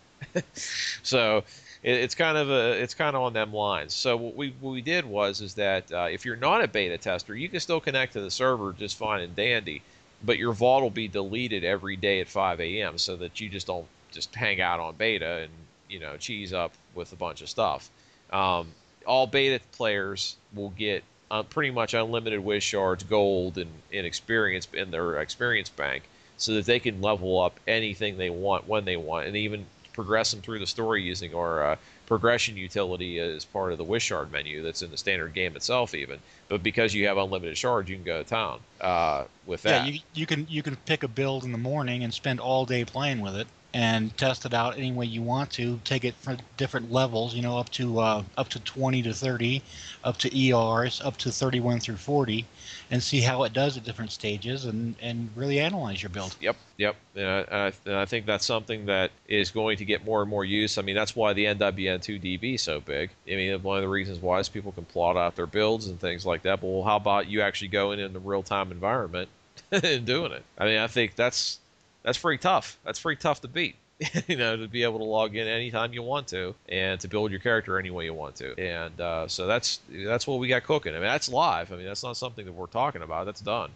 So it, it's kind of a, it's kind of on them lines. So what we what we did was is that uh, if you're not a beta tester, you can still connect to the server just fine and dandy, but your vault will be deleted every day at five A M so that you just don't just hang out on beta and, you know, cheese up with a bunch of stuff. Um, all beta players will get Uh, pretty much unlimited wish shards, gold, and, and experience in their experience bank, so that they can level up anything they want when they want, and even progress them through the story using our uh, progression utility as part of the wish shard menu that's in the standard game itself even. But because you have unlimited shards, you can go to town uh, with that. Yeah, you, you can you can pick a build in the morning and spend all day playing with it and test it out any way you want to. Take it for different levels, you know, up to uh, up to twenty to thirty, up to E Rs, up to thirty-one through forty, and see how it does at different stages, and, and really analyze your build. Yep, yep. And I, and, I, and I think that's something that is going to get more and more use. I mean, that's why the N W N two D B is so big. I mean, one of the reasons why is people can plot out their builds and things like that. But well, how about you actually going in the real-time environment and doing it? I mean, I think that's that's pretty tough. That's pretty tough to beat. You know, to be able to log in anytime you want to, and to build your character any way you want to. And uh, so that's that's what we got cooking. I mean, that's live. I mean, that's not something that we're talking about. That's done.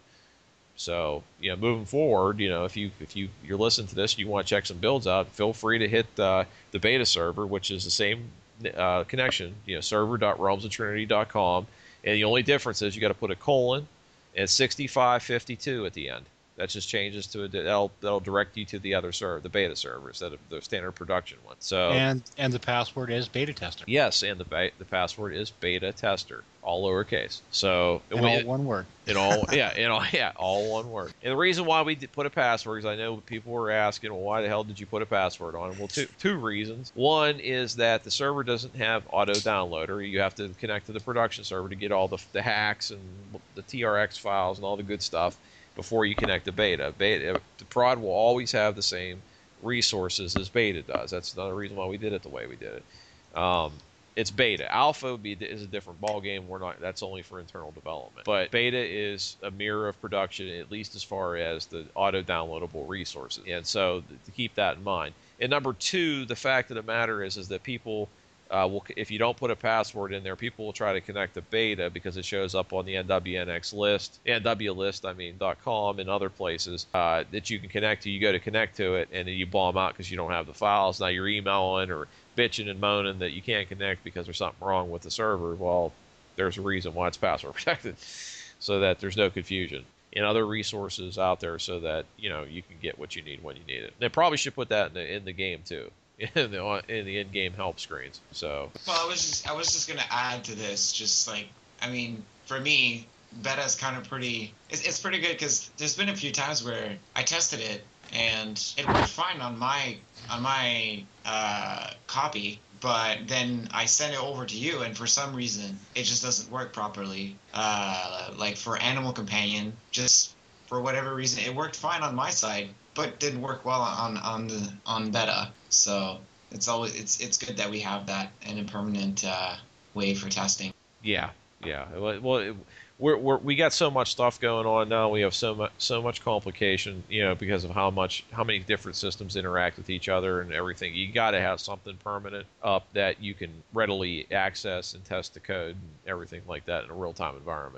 So, you know, moving forward, you know, if you if you you're listening to this and you want to check some builds out, feel free to hit uh, the beta server, which is the same uh, connection. You know, server dot realms of trinity dot com, and the only difference is you got to put a colon and sixty-five fifty-two at the end. That just changes to a that'll, that'll direct you to the other server, the beta server, instead of the standard production one. So and and the password is beta tester. Yes, and the the password is beta tester, all lowercase. So in all one word. In all yeah, in all yeah, all one word. And the reason why we did put a password is I know people were asking, well, why the hell did you put a password on? Well, two two reasons. One is that the server doesn't have auto downloader. You have to connect to the production server to get all the the hacks and the T R X files and all the good stuff before you connect to beta. Beta, the prod will always have the same resources as beta does. That's another reason why we did it the way we did it. Um, it's beta. Alpha be, is a different ballgame. We're not. That's only for internal development. But beta is a mirror of production, at least as far as the auto downloadable resources. And so to keep that in mind. And number two, the fact of the matter is, is that people. Uh, will, if you don't put a password in there, people will try to connect to beta because it shows up on the N W N X list, N W list, I mean, .com and other places uh, that you can connect to. You go to connect to it, and then you bomb out because you don't have the files. Now you're emailing or bitching and moaning that you can't connect because there's something wrong with the server. Well, there's a reason why it's password protected, so that there's no confusion. And other resources out there so that, you know, you can get what you need when you need it. They probably should put that in the, in the game too. In the, in the in-game help screens. So well, I was just I was just gonna add to this, just like, I mean, for me, beta is kind of pretty. It's, it's pretty good because there's been a few times where I tested it and it worked fine on my on my uh, copy, but then I send it over to you, and for some reason it just doesn't work properly. Uh, like for Animal Companion, just for whatever reason, it worked fine on my side, but didn't work well on on the on beta. So it's always it's it's good that we have that in a permanent uh, way for testing. Yeah, yeah. Well, it, we're, we're we got so much stuff going on now. We have so much so much complication, you know, because of how much how many different systems interact with each other and everything. You got to have something permanent up that you can readily access and test the code and everything like that in a real time environment.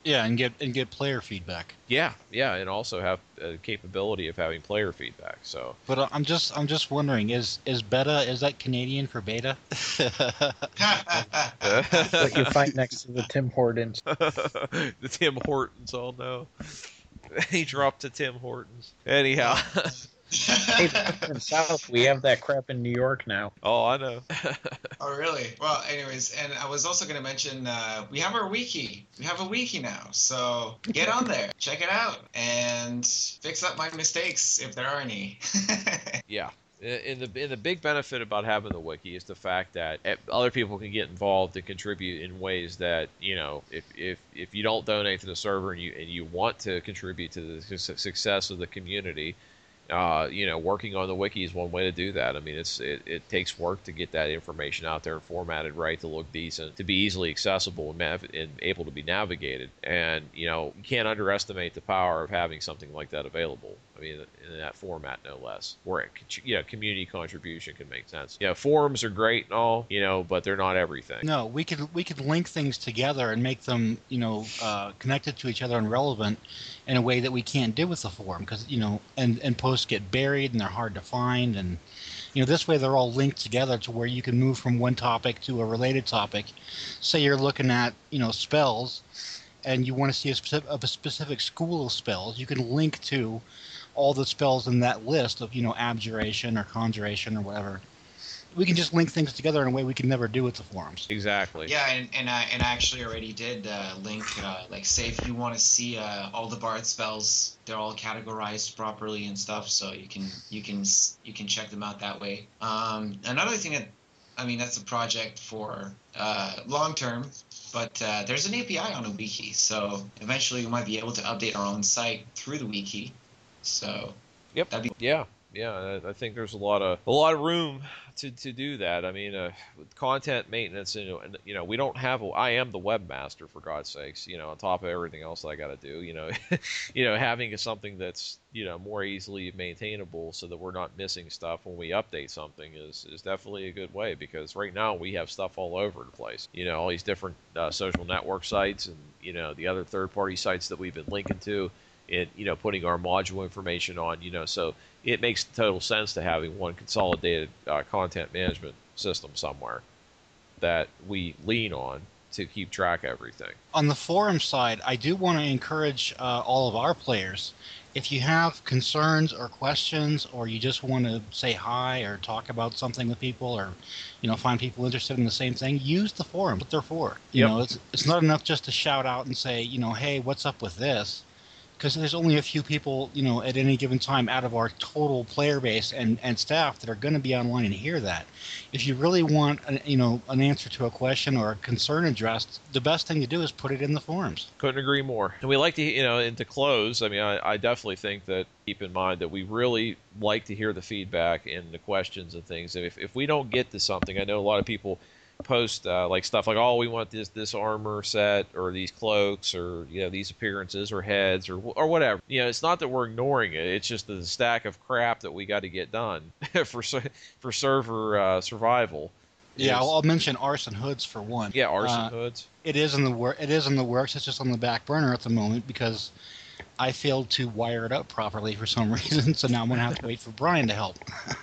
Yeah, and get and get player feedback. Yeah, yeah, and also have a capability of having player feedback. So, but uh, I'm just I'm just wondering, is is beta, is that Canadian for beta? What you find next to the Tim Hortons. The Tim Hortons, oh no. He dropped to Tim Hortons. Anyhow. Hey, in the South, we have that crap in New York now. Oh, I know. Oh, really? Well, anyways, and I was also going to mention uh, we have our wiki. We have a wiki now, so get on there, check it out, and fix up my mistakes if there are any. Yeah. And the, and the big benefit about having the wiki is the fact that other people can get involved and contribute in ways that, you know, if, if, if you don't donate to the server and you, and you want to contribute to the success of the community, Uh, you know, working on the wiki is one way to do that. I mean, it's it, it takes work to get that information out there and formatted right to look decent, to be easily accessible and, nav- and able to be navigated. And, you know, you can't underestimate the power of having something like that available. I mean, in that format, no less, where it, you know, community contribution can make sense. You know, forums are great and all, you know, but they're not everything. No, we could we could link things together and make them, you know, uh, connected to each other and relevant in a way that we can't do with the forum, because, you know, and, and posts get buried and they're hard to find, and, you know, this way they're all linked together to where you can move from one topic to a related topic. Say you're looking at, you know, spells, and you want to see a specific, a specific school of spells, you can link to all the spells in that list of, you know, abjuration or conjuration or whatever. We can just link things together in a way we can never do with the forums. Exactly. Yeah, and, and I and I actually already did uh, link, uh, like, say if you want to see uh, all the bard spells, they're all categorized properly and stuff, so you can you can you can check them out that way. Um, another thing that, I mean, that's a project for uh, long term, but uh, there's an A P I on a wiki, so eventually we might be able to update our own site through the wiki. So yep, that'd be yeah. Yeah, I think there's a lot of a lot of room to, to do that. I mean, uh, with content maintenance, you know, and, you know, we don't have. A, I am the webmaster, for God's sakes. You know, on top of everything else that I got to do. You know, you know, having something that's, you know, more easily maintainable, so that we're not missing stuff when we update something is is definitely a good way, because right now we have stuff all over the place. You know, all these different uh, social network sites, and, you know, the other third party sites that we've been linking to. It, you know, putting our module information on, you know, so it makes total sense to having one consolidated uh, content management system somewhere that we lean on to keep track of everything. On the forum side, I do want to encourage uh, all of our players, if you have concerns or questions, or you just want to say hi or talk about something with people, or, you know, find people interested in the same thing, use the forum. What they're for. You Yep. know, it's it's not enough just to shout out and say, you know, hey, what's up with this? Because there's only a few people, you know, at any given time out of our total player base and, and staff that are going to be online and hear that. If you really want, an, you know, an answer to a question or a concern addressed, the best thing to do is put it in the forums. Couldn't agree more. And we like to, you know, and to close, I mean, I, I definitely think that, keep in mind that we really like to hear the feedback and the questions and things. If, if we don't get to something, I know a lot of people post uh, like stuff like, oh, we want this this armor set, or these cloaks, or, you know, these appearances or heads, or or whatever. You know, it's not that we're ignoring it. It's just the stack of crap that we got to get done for for server uh, survival. Yeah, is- I'll, I'll mention arson hoods for one. yeah, arson Uh, hoods. It is in the wor- It is in the works. It's just on the back burner at the moment because I failed to wire it up properly for some reason. So now I'm gonna have to wait for Brian to help.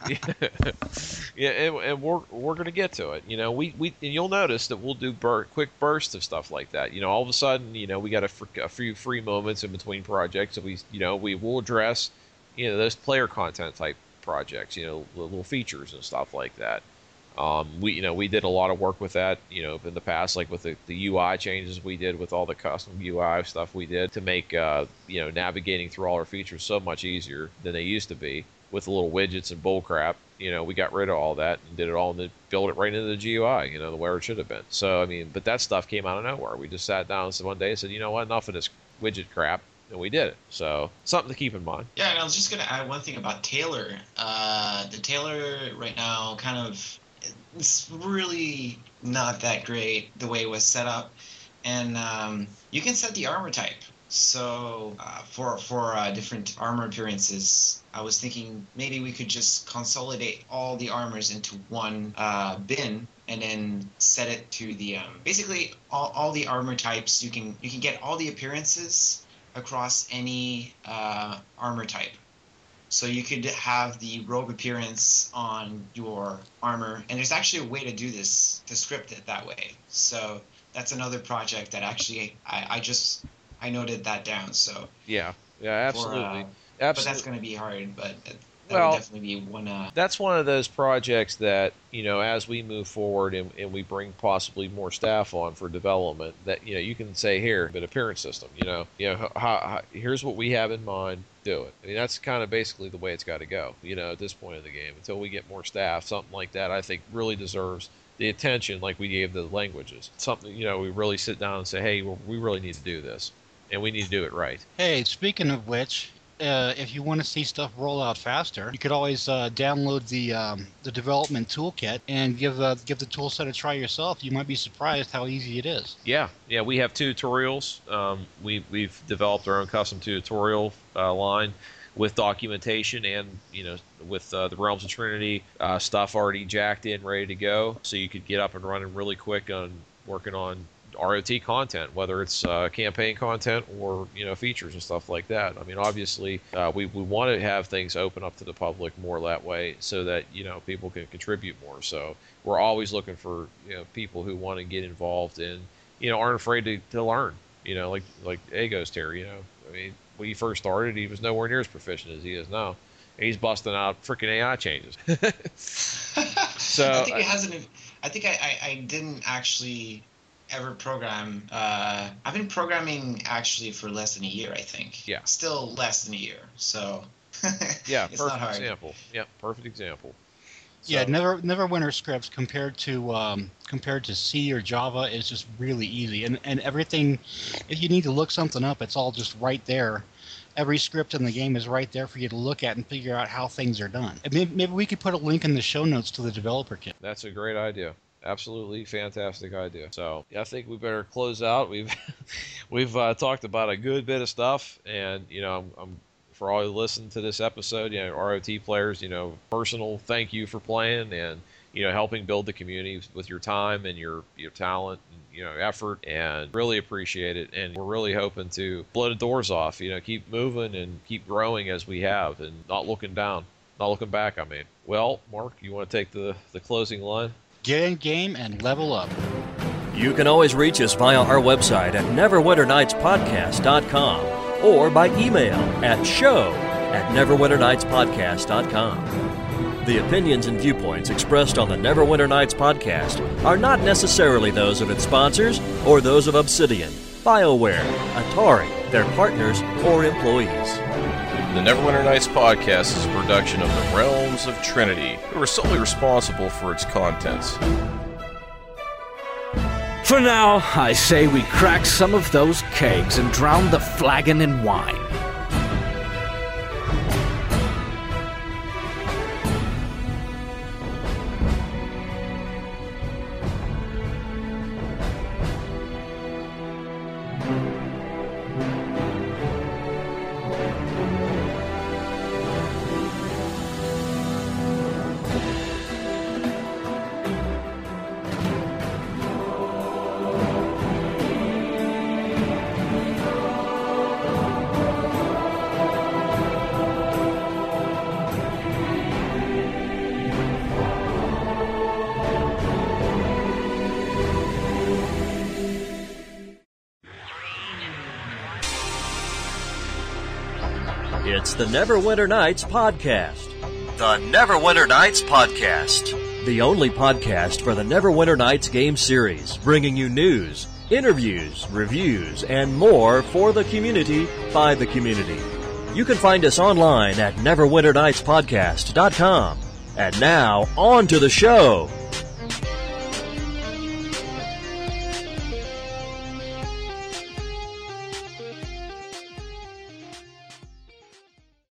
Yeah, and, and we're we're gonna get to it. You know, we, we and you'll notice that we'll do bur- quick bursts of stuff like that. You know, all of a sudden, you know, we got a, fr- a few free moments in between projects, and we, you know, we will address, you know, those player content type projects. You know, the little features and stuff like that. Um, we, you know, we did a lot of work with that, you know, in the past, like with the, the U I changes we did with all the custom U I stuff we did to make, uh, you know, navigating through all our features so much easier than they used to be with the little widgets and bullcrap. You know, we got rid of all that and did it all and built it right into the G U I, you know, the where it should have been. So, I mean, but that stuff came out of nowhere. We just sat down and one day and said, you know what, enough of this widget crap. And we did it. So, something to keep in mind. Yeah, and I was just going to add one thing about Taylor. Uh, the Taylor right now kind of, it's really not that great the way it was set up. And um, you can set the armor type. So uh, for for uh, different armor appearances, I was thinking maybe we could just consolidate all the armors into one uh, bin and then set it to the um, basically all, all the armor types. You can you can get all the appearances across any uh, armor type. So you could have the rogue appearance on your armor, and there's actually a way to do this, to script it that way. So that's another project that actually I, I just I noted that down. So yeah, yeah, absolutely, for, uh, absolutely. But that's going to be hard. But that well, would definitely be one. Uh, that's one of those projects that, you know, as we move forward and, and we bring possibly more staff on for development, that, you know, you can say here, but appearance system, you know, you know, how, how, here's what we have in mind. Do it. I mean, that's kind of basically the way it's got to go, you know, at this point in the game. Until we get more staff, something like that, I think really deserves the attention like we gave the languages. Something, you know, we really sit down and say, hey, well, we really need to do this, and we need to do it right. Hey, speaking of which, uh, if you want to see stuff roll out faster, you could always uh, download the um, the development toolkit and give uh, give the tool set a try yourself. You might be surprised how easy it is. Yeah, yeah, we have tutorials. Um, we we've developed our own custom tutorial uh, line with documentation and, you know, with uh, the Realms of Trinity uh, stuff already jacked in, ready to go, so you could get up and running really quick on working on R O T content, whether it's uh, campaign content or, you know, features and stuff like that. I mean, obviously, uh, we, we want to have things open up to the public more that way so that, you know, people can contribute more. So we're always looking for, you know, people who want to get involved and, you know, aren't afraid to, to learn, you know, like like Aghost here, you know. I mean, when he first started, he was nowhere near as proficient as he is now. And he's busting out freaking A I changes. So I think it hasn't. I think I, I, I didn't actually ever program. Uh, I've been programming actually for less than a year, I think. Yeah. Still less than a year. So yeah, it's perfect not hard. example. Yeah, perfect example. So, yeah, never Neverwinter scripts compared to um, compared to C or Java is just really easy, and and everything. If you need to look something up, it's all just right there. Every script in the game is right there for you to look at and figure out how things are done. And maybe, maybe we could put a link in the show notes to the developer kit. That's a great idea. Absolutely fantastic idea. So yeah, I think we better close out. We've we've uh, talked about a good bit of stuff, and, you know, I'm, I'm for all who listen to this episode, you know, R O T players, you know, personal thank you for playing and, you know, helping build the community with your time and your your talent and, you know, effort, and really appreciate it. And we're really hoping to blow the doors off, you know, keep moving and keep growing as we have, and not looking down, not looking back. I mean, well, Mark, you want to take the the closing line? Get in game and level up. You can always reach us via our website at neverwinter nights podcast dot com or by email at show at neverwinter nights podcast dot com. The opinions and viewpoints expressed on the Neverwinter Nights podcast are not necessarily those of its sponsors or those of Obsidian, BioWare, Atari, their partners, or employees. The Neverwinter Nights podcast is a production of the Realms of Trinity, who are solely responsible for its contents. For now, I say we crack some of those kegs and drown the flagon in wine. It's the Neverwinter Nights podcast. The Neverwinter Nights podcast. The only podcast for the Neverwinter Nights game series, bringing you news, interviews, reviews, and more for the community by the community. You can find us online at neverwinter nights podcast dot com. And now, on to the show.